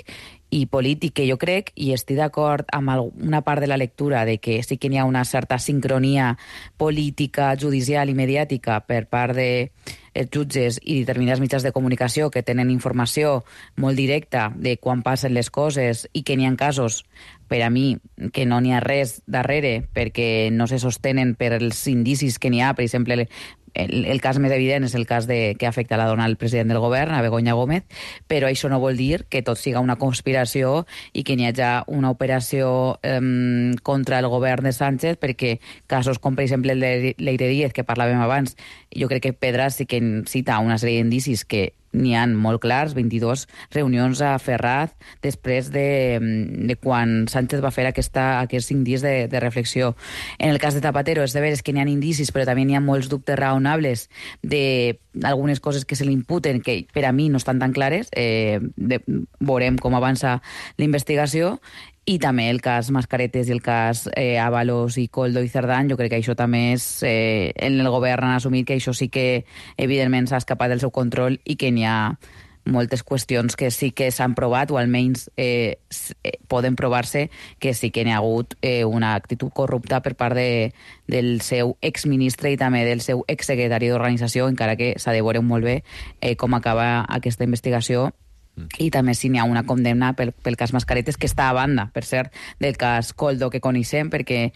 i polític que jo crec, i estic d'acord amb una part de la lectura de que sí que n'hi ha una certa sincronia política, judicial i mediàtica per part de els jutges i determinats mitjans de comunicació que tenen informació molt directa de quan passen les coses i que n'hi ha casos, per a mi, que no n'hi ha res darrere perquè no se sostenen per els indicis que n'hi ha. Per exemple, el cas més evident és el cas que afecta a la dona del president del govern, a Begoña Gómez, però això no vol dir que tot siga una conspiració i que n'hi hagi una operació contra el govern de Sánchez, perquè casos com, per exemple, el de Leire Díez, que parlàvem abans, jo crec que Pedra sí que cita una sèrie d'indicis que n'hi ha molt clars, 22 reunions a Ferraz després de quan Sánchez va fer aquests 5 dies de reflexió. En el cas de Zapatero és de veres que n'hi ha indicis, però també n'hi ha molts dubtes raonables d'algunes coses que se li imputen que per a mi no estan tan clares. Veurem com avança la investigació. I també el cas Mascaretes i el cas Ábalos i Koldo i Cerdán, jo crec que això també és... en el govern han assumit que això sí que evidentment s'ha escapat del seu control i que n'hi ha moltes qüestions que sí que s'han provat o almenys poden provar-se que sí que n'hi ha hagut una actitud corrupta per part del seu exministre i també del seu exsecretari d'organització, encara que s'ha de veure molt bé com acaba aquesta investigació. I també si n'hi ha una condemna pel cas Mascaretes, que està a banda, per cert, del cas Koldo que coneixem, perquè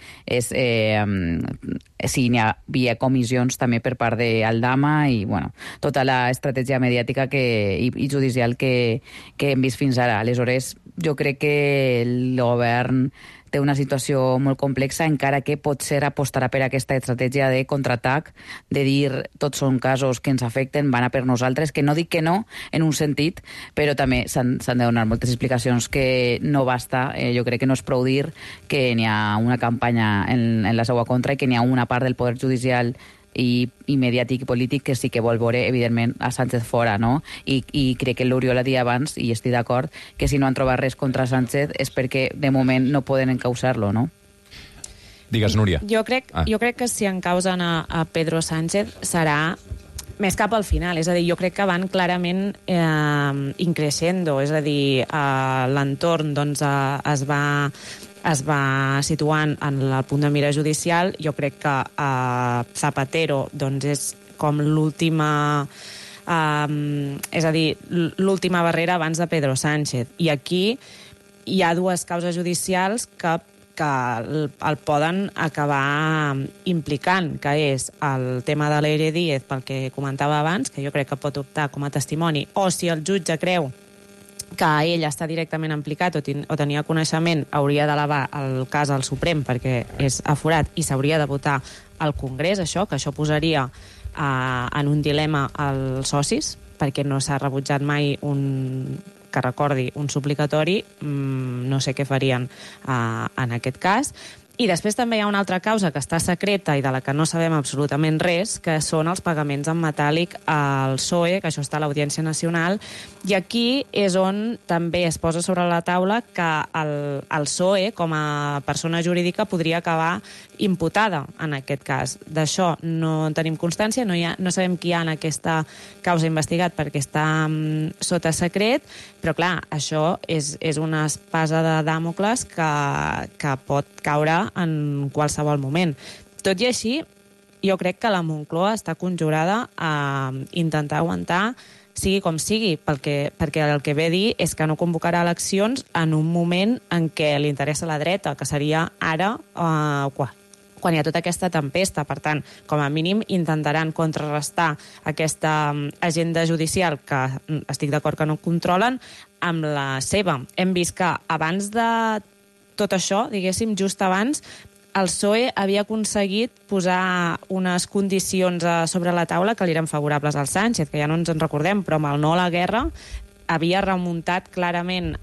si n'hi havia comissions també per part d'Aldama i tota l'estratègia mediàtica i judicial que hem vist fins ara. Aleshores, jo crec que el govern té una situació molt complexa, encara que potser apostarà per aquesta estratègia de contraatac, de dir tots són casos que ens afecten, van a per nosaltres, que no dic que no, en un sentit, però també s'han de donar moltes explicacions que no basta. Jo crec que no és prou dir que n'hi ha una campanya en la seva contra i que n'hi ha una part del poder judicial i mediàtic i polític que sí que vol veure, evidentment, a Sánchez fora, no? I crec que l'Oriol ha dit abans, i estic d'acord, que si no han trobat res contra Sánchez és perquè, de moment, no poden encausar-lo, no? Digues, Núria. Jo crec que si encausen a Pedro Sánchez serà més cap al final, és a dir, jo crec que van clarament increixendo, és a dir, l'entorn doncs, es va situant en el punt de mira judicial. Jo crec que Zapatero doncs, és com l'última... és a dir, l'última barrera abans de Pedro Sánchez. I aquí hi ha dues causes judicials que el poden acabar implicant, que és el tema de Leire Díez, pel que comentava abans, que jo crec que pot optar com a testimoni, o si el jutge creu que ell està directament implicat o tenia coneixement, hauria d'elevar el cas al Suprem perquè és aforat i s'hauria de votar al Congrés, que això posaria en un dilema als socis, perquè no s'ha rebutjat mai que recordi un suplicatori, no sé què farien en aquest cas. I després també hi ha una altra causa que està secreta i de la que no sabem absolutament res, que són els pagaments en metàl·lic al PSOE, que això està a l'Audiència Nacional, i aquí és on també es posa sobre la taula que el PSOE, com a persona jurídica, podria acabar imputada en aquest cas. D'això no en tenim constància, no sabem qui hi ha en aquesta causa investigat perquè està sota secret, però clar, això és una espasa de Dàmocles que pot caure en qualsevol moment. Tot i així, jo crec que la Moncloa està conjurada a intentar aguantar sigui com sigui, perquè el que ve a dir és que no convocarà eleccions en un moment en què li interessa la dreta, que seria ara, quan hi ha tota aquesta tempesta. Per tant, com a mínim, intentaran contrarrestar aquesta agenda judicial que estic d'acord que no controlen amb la seva. Hem vist que abans de tot això, diguéssim, just abans, el PSOE havia aconseguit posar unes condicions sobre la taula que li eren favorables al Sánchez, que ja no ens en recordem, però amb el no a la guerra havia remuntat clarament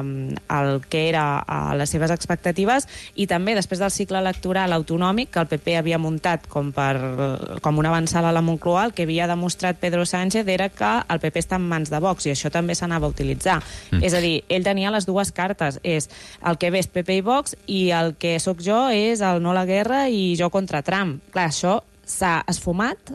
el que era les seves expectatives, i també després del cicle electoral autonòmic que el PP havia muntat com una avançada a la Moncloa, el que havia demostrat Pedro Sánchez era que el PP està en mans de Vox, i això també s'anava a utilitzar. És a dir, ell tenia les dues cartes, és el que ve és PP i Vox, i el que sóc jo és el no a la guerra i jo contra Trump. Clar, això s'ha esfumat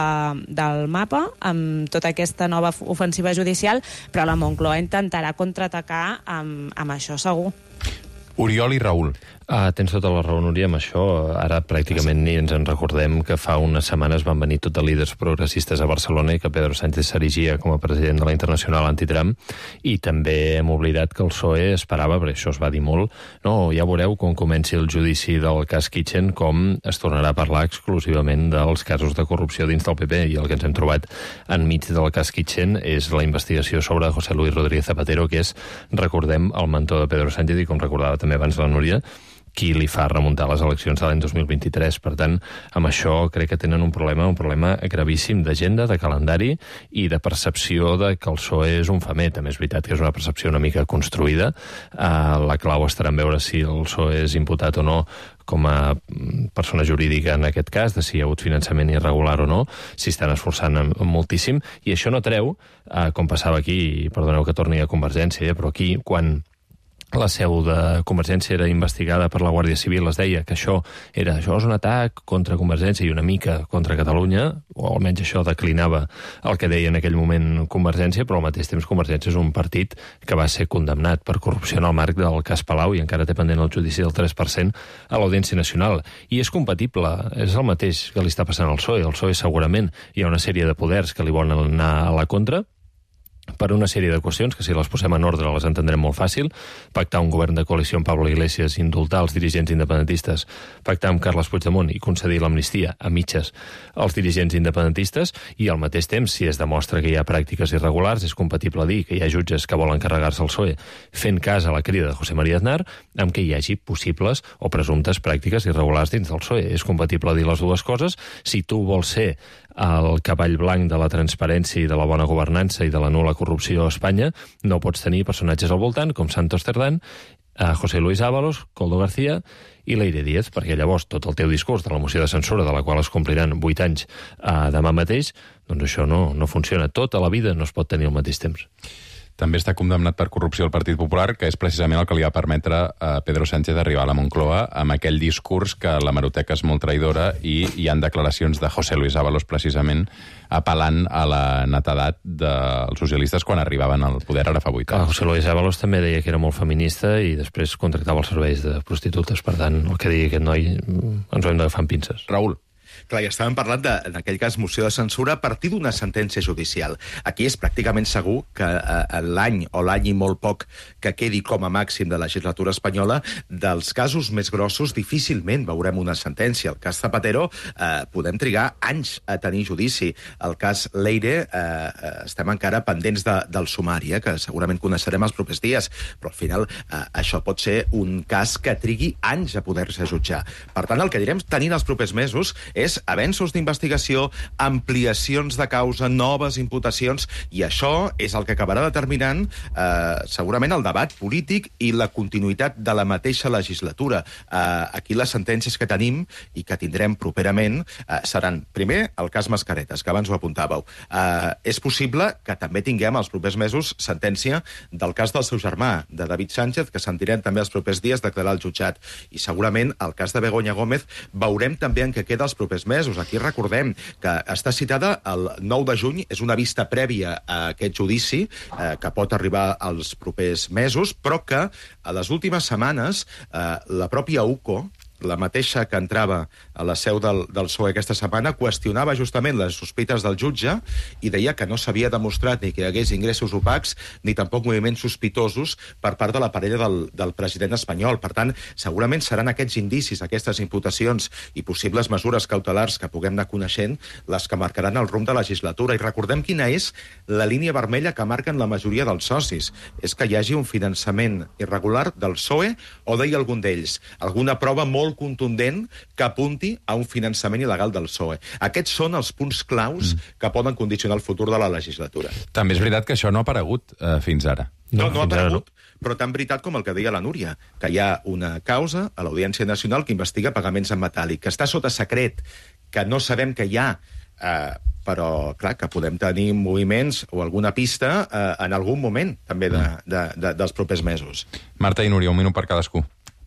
del mapa amb tota aquesta nova ofensiva judicial, però la Moncloa intentarà contraatacar amb això segur. Oriol i Raül. Tens tota la raó, Núria, amb això. Ara pràcticament ni ens en recordem que fa unes setmanes van venir tots els líders progressistes a Barcelona i que Pedro Sánchez s'erigia com a president de la Internacional Anti-Trump, i també hem oblidat que el PSOE esperava, perquè això es va dir molt, no, ja veureu quan comenci el judici del cas Kitchen com es tornarà a parlar exclusivament dels casos de corrupció dins del PP, i el que ens hem trobat enmig del cas Kitchen és la investigació sobre José Luis Rodríguez Zapatero, que és, recordem, el mentor de Pedro Sánchez, i com recordava també abans la Núria, qui li fa remuntar les eleccions de l'any 2023. Per tant, amb això crec que tenen un problema gravíssim d'agenda, de calendari i de percepció de que el PSOE és un femer. També és veritat que és una percepció una mica construïda. La clau estarà en veure si el PSOE és imputat o no com a persona jurídica en aquest cas, de si hi ha hagut finançament irregular o no, si estan esforçant moltíssim. I això no treu, com passava aquí, i perdoneu que torni a Convergència, però aquí, quan la seu de Convergència era investigada per la Guàrdia Civil, es deia que això és un atac contra Convergència i una mica contra Catalunya, o almenys això declinava el que deia en aquell moment Convergència, però al mateix temps Convergència és un partit que va ser condemnat per corrupció en el marc del cas Palau i encara té pendent el judici del 3% a l'Audiència Nacional. I és compatible, és el mateix que li està passant al PSOE. El PSOE segurament hi ha una sèrie de poders que li volen anar a la contra, per una sèrie de qüestions que, si les posem en ordre, les entendrem molt fàcil. Pactar un govern de coalició amb Pablo Iglesias, indultar els dirigents independentistes, pactar amb Carles Puigdemont i concedir l'amnistia a mitges als dirigents independentistes, i al mateix temps, si es demostra que hi ha pràctiques irregulars, és compatible dir que hi ha jutges que volen carregar-se el PSOE fent cas a la crida de José María Aznar amb que hi hagi possibles o presumptes pràctiques irregulars dins del PSOE. És compatible dir les dues coses. Si tu vols ser el cavall blanc de la transparència i de la bona governança i de la nul·la corrupció a Espanya, no pots tenir personatges al voltant com Santos Cerdán, José Luis Ábalos, Koldo García i Leire Díaz, perquè llavors tot el teu discurs de la moció de censura, de la qual es compliran 8 anys demà mateix, doncs això no funciona. Tota la vida no es pot tenir al mateix temps. També està condemnat per corrupció el Partit Popular, que és precisament el que li va permetre a Pedro Sánchez arribar a la Moncloa amb aquell discurs que la hemeroteca és molt traïdora, i hi han declaracions de José Luis Ábalos precisament apel·lant a la netedat dels socialistes quan arribaven al poder ara fa 8 anys. José Luis Ábalos també deia que era molt feminista i després contractava els serveis de prostitutes. Per tant, el que digui aquest noi ens ho hem d'agafar amb pinces. Raül. Clar, ja estàvem parlant en aquell cas moció de censura a partir d'una sentència judicial. Aquí és pràcticament segur que l'any o l'any i molt poc que quedi com a màxim de la legislatura espanyola, dels casos més grossos difícilment veurem una sentència. El cas Zapatero podem trigar anys a tenir judici. El cas Leire estem encara pendents del sumari, que segurament coneixerem els propers dies, però al final això pot ser un cas que trigui anys a poder-se jutjar. Per tant, el que direm tenint els propers mesos és avenços d'investigació, ampliacions de causa, noves imputacions, i això és el que acabarà determinant segurament el debat polític i la continuïtat de la mateixa legislatura. Aquí les sentències que tenim i que tindrem properament seran, primer, el cas Mascaretes, que abans ho apuntàveu. És possible que també tinguem els propers mesos sentència del cas del seu germà, de David Sánchez, que sentirem també els propers dies declarar al jutjat. I segurament el cas de Begoña Gómez veurem també en què queda els propers mesos. Aquí recordem que està citada el 9 de juny, és una vista prèvia a aquest judici, que pot arribar als propers mesos, però que a les últimes setmanes la pròpia UCO, la mateixa que entrava a la seu del PSOE aquesta setmana, qüestionava justament les sospites del jutge i deia que no s'havia demostrat ni que hi hagués ingressos opacs ni tampoc moviments sospitosos per part de la parella del president espanyol. Per tant, segurament seran aquests indicis, aquestes imputacions i possibles mesures cautelars que puguem anar coneixent les que marcaran el rumb de la legislatura. I recordem quina és la línia vermella que marquen la majoria dels socis. És que hi hagi un finançament irregular del PSOE o deia algun d'ells, alguna prova molt contundent que apunti a un finançament il·legal del PSOE. Aquests són els punts claus que poden condicionar el futur de la legislatura. També és veritat que això no ha aparegut fins ara. No ha aparegut, però tan veritat com el que deia la Núria, que hi ha una causa a l'Audiència Nacional que investiga pagaments en metàl·lic, que està sota secret, que no sabem que hi ha, però, clar, que podem tenir moviments o alguna pista en algun moment, també, dels propers mesos. Marta i Núria, un minut per cadascú.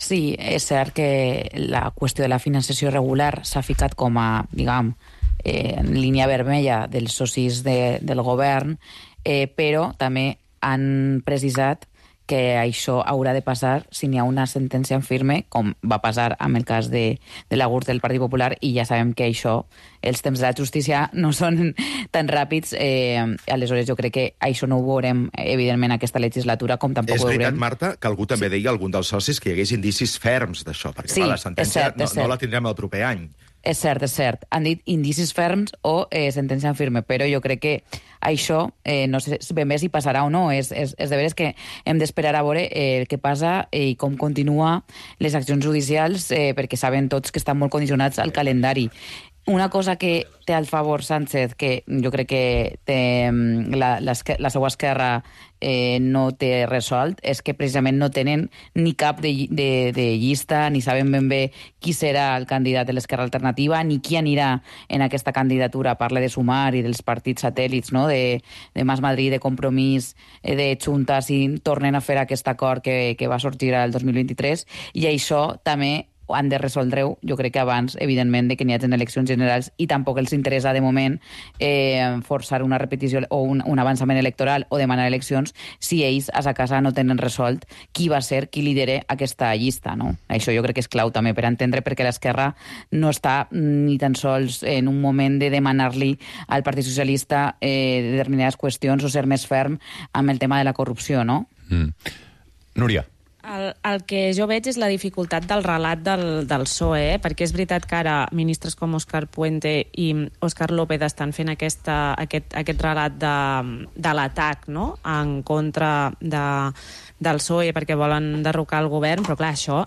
Sí, és cert que la qüestió de la financiació regular s'ha ficat com a, diguem, línia vermella dels socis del govern, però també han precisat que això haurà de passar si n'hi ha una sentència en firme, com va passar amb el cas de la GURT del Partit Popular, i ja sabem que això, els temps de la justícia no són tan ràpids, aleshores jo crec que això no ho veurem, evidentment, aquesta legislatura, com tampoc ho veurem... És veritat, Marta, que algú també deia, algun dels socis, que hi hagués indicis ferms d'això, perquè sí, la sentència no la tindrem el proper any. És cert. Han dit indicis ferms o sentència en firme, però jo crec que això, no sé ben bé si passarà o no, és de veres que hem d'esperar a veure què passa i com continua les accions judicials, perquè saben tots que estan molt condicionats al calendari. Una cosa que té al favor Sánchez, que jo crec que té la seva esquerra no té resolt, és que precisament no tenen ni cap de llista, ni saben ben bé qui serà el candidat de l'Esquerra Alternativa, ni qui anirà en aquesta candidatura. Parla de Sumar i dels partits satèl·lits, no? de Mas Madrid, de Compromís, de Junta, si tornen a fer aquest acord que va sortir el 2023, i això també han de resoldre-ho, jo crec que abans, evidentment, de que n'hi hagi eleccions generals, i tampoc els interessa, de moment, forçar una repetició o un avançament electoral o demanar eleccions si ells a sa casa no tenen resolt qui va ser qui lidere aquesta llista, no? Això jo crec que és clau també per entendre perquè l'esquerra no està ni tan sols en un moment de demanar-li al Partit Socialista determinades qüestions o ser més ferm amb el tema de la corrupció, no? Núria. El que jo veig és la dificultat del relat del PSOE, perquè és veritat que ara ministres com Òscar Puente i Òscar López estan fent aquest relat de l'atac, no?, en contra del PSOE perquè volen derrocar el govern, però clar, això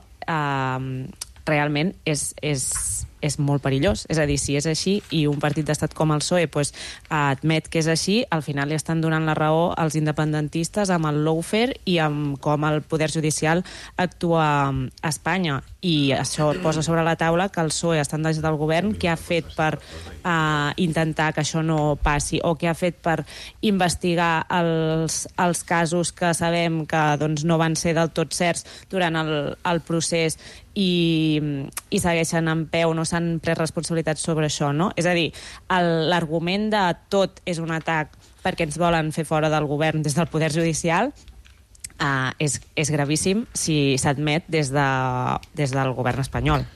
realment és molt perillós. És a dir, si és així i un partit d'estat com el PSOE admet que és així, al final li estan donant la raó als independentistes amb el lawfare i amb com el poder judicial actua a Espanya. I això posa sobre la taula que el PSOE, estant des del govern, què ha fet per intentar que això no passi, o què ha fet per investigar els casos que sabem que no van ser del tot certs durant el procés i segueixen en peu, no s'han pres responsabilitats sobre això, no? És a dir, l'argument de tot és un atac perquè ens volen fer fora del govern des del poder judicial és gravíssim si s'admet des del govern espanyol.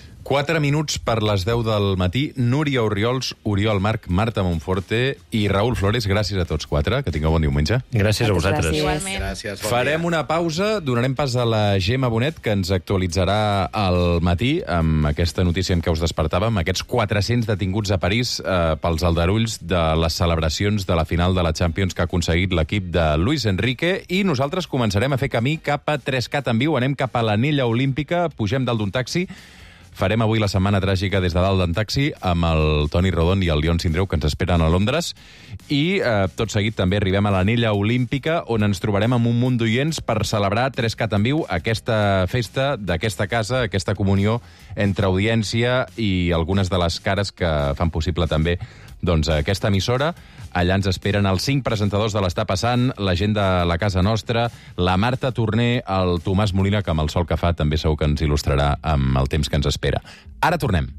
4 minuts per les 10 del matí. Núria Orriols, Oriol Marc, Marta Monforte i Raül Flores, gràcies a tots 4. Que tingueu bon diumenge. Gràcies a vosaltres. Gràcies, bon Farem una pausa, donarem pas a la Gemma Bonet, que ens actualitzarà al matí amb aquesta notícia en què us despertàvem, aquests 400 detinguts a París pels aldarulls de les celebracions de la final de la Champions que ha aconseguit l'equip de Luis Enrique, i nosaltres començarem a fer camí cap a 3CAT en viu, anem cap a l'anella olímpica, pugem dalt d'un taxi. Farem avui la setmana tràgica des de dalt d'en taxi amb el Toni Rodon i el Leon Sindreu, que ens esperen a Londres. I tot seguit també arribem a l'anella olímpica, on ens trobarem amb un munt d'oients per celebrar 3CAT en viu, aquesta festa d'aquesta casa, aquesta comunió entre audiència i algunes de les cares que fan possible també aquesta emissora. Allà ens esperen els 5 presentadors de l'Està Passant, la gent de la casa nostra, la Marta Torner, el Tomàs Molina, que amb el sol que fa també segur que ens il·lustrarà amb el temps que ens espera. Ara tornem.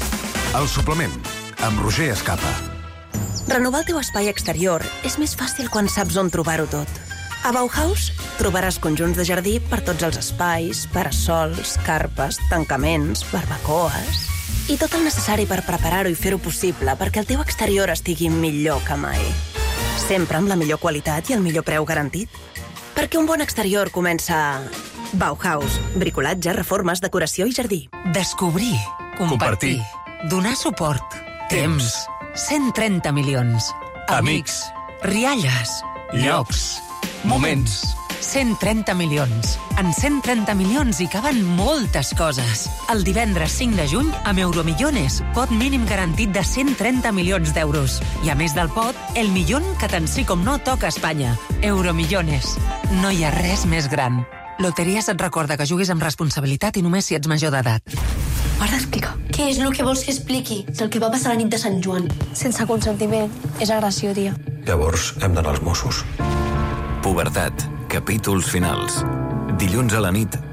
El suplement, amb Roger Escapa. Renovar el teu espai exterior és més fàcil quan saps on trobar-ho tot. A Bauhaus trobaràs conjunts de jardí per tots els espais, parasols, carpes, tancaments, barbacoes i tot el necessari per preparar-ho i fer-ho possible perquè el teu exterior estigui millor que mai. Sempre amb la millor qualitat i el millor preu garantit. Perquè un bon exterior comença a Bauhaus. Bricolatge, reformes, decoració i jardí. Descobrir, compartir, donar suport, temps, 130 milions, amics, rialles, llocs, moments. 130 milions. En 130 milions hi caben moltes coses. El divendres 5 de juny, amb Euromillones, pot mínim garantit de 130 milions d'euros. I a més del pot, el millón que tant sí com no toca a Espanya. Euromillones. No hi ha res més gran. Loteries et recorda que juguis amb responsabilitat i només si ets major d'edat. M'has d'explicar. Què és el que vols que expliqui? El que va passar la nit de Sant Joan. Sense consentiment. És agressió, tia. Llavors hem d'anar als Mossos. Pubertat. Capítols finals. Dilluns a la nit,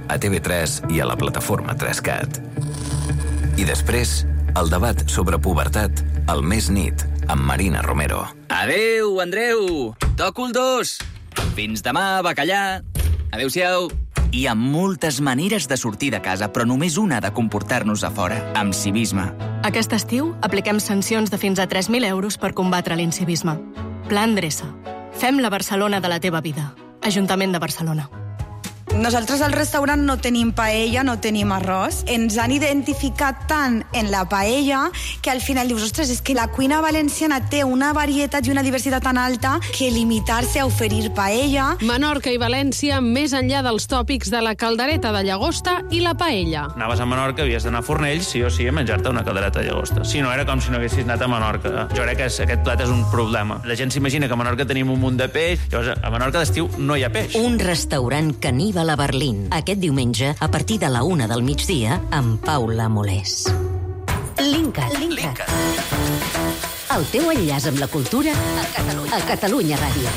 a TV3 i a la plataforma 3CAT. I després, el debat sobre pubertat, al Més nit, amb Marina Romero. Adeu, Andreu! Toco el 2! Fins demà, bacallà! Adéu-siau! Hi ha moltes maneres de sortir de casa, però només una de comportar-nos a fora, amb civisme. Aquest estiu apliquem sancions de fins a 3.000 euros per combatre l'incivisme. Pla Endreça. Fem la Barcelona de la teva vida. Ajuntament de Barcelona. Nosaltres al restaurant no tenim paella, no tenim arròs. Ens han identificat tant en la paella que al final dius, ostres, és que la cuina valenciana té una varietat i una diversitat tan alta que limitar-se a oferir paella... Menorca i València, més enllà dels tòpics de la caldereta de llagosta i la paella. Anaves a Menorca, havies d'anar a Fornells, sí o sí, a menjar-te una caldereta de llagosta. Si no, era com si no haguessis anat a Menorca. Jo crec que aquest plat és un problema. La gent s'imagina que a Menorca tenim un munt de peix, llavors a Menorca d'estiu no hi ha peix. Un restaurant caníbal a Berlín, aquest diumenge a partir de la 1 del migdia amb Paula Molés. Linkat. El teu enllaç amb la cultura a Catalunya Ràdio.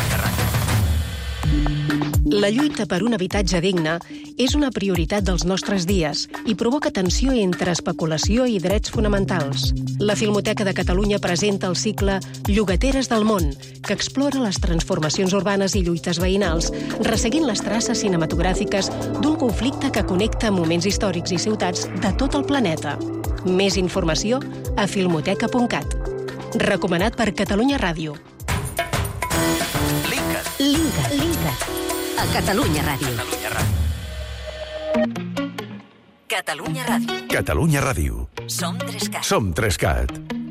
La lluita per un habitatge digne és una prioritat dels nostres dies i provoca tensió entre especulació i drets fonamentals. La Filmoteca de Catalunya presenta el cicle Llogateres del món, que explora les transformacions urbanes i lluites veïnals, resseguint les traces cinematogràfiques d'un conflicte que connecta moments històrics i ciutats de tot el planeta. Més informació a filmoteca.cat. Recomanat per Catalunya Ràdio. Linkat. A Catalunya Ràdio. Catalunya Ràdio. Catalunya Ràdio. Som 3CAT. Som 3CAT.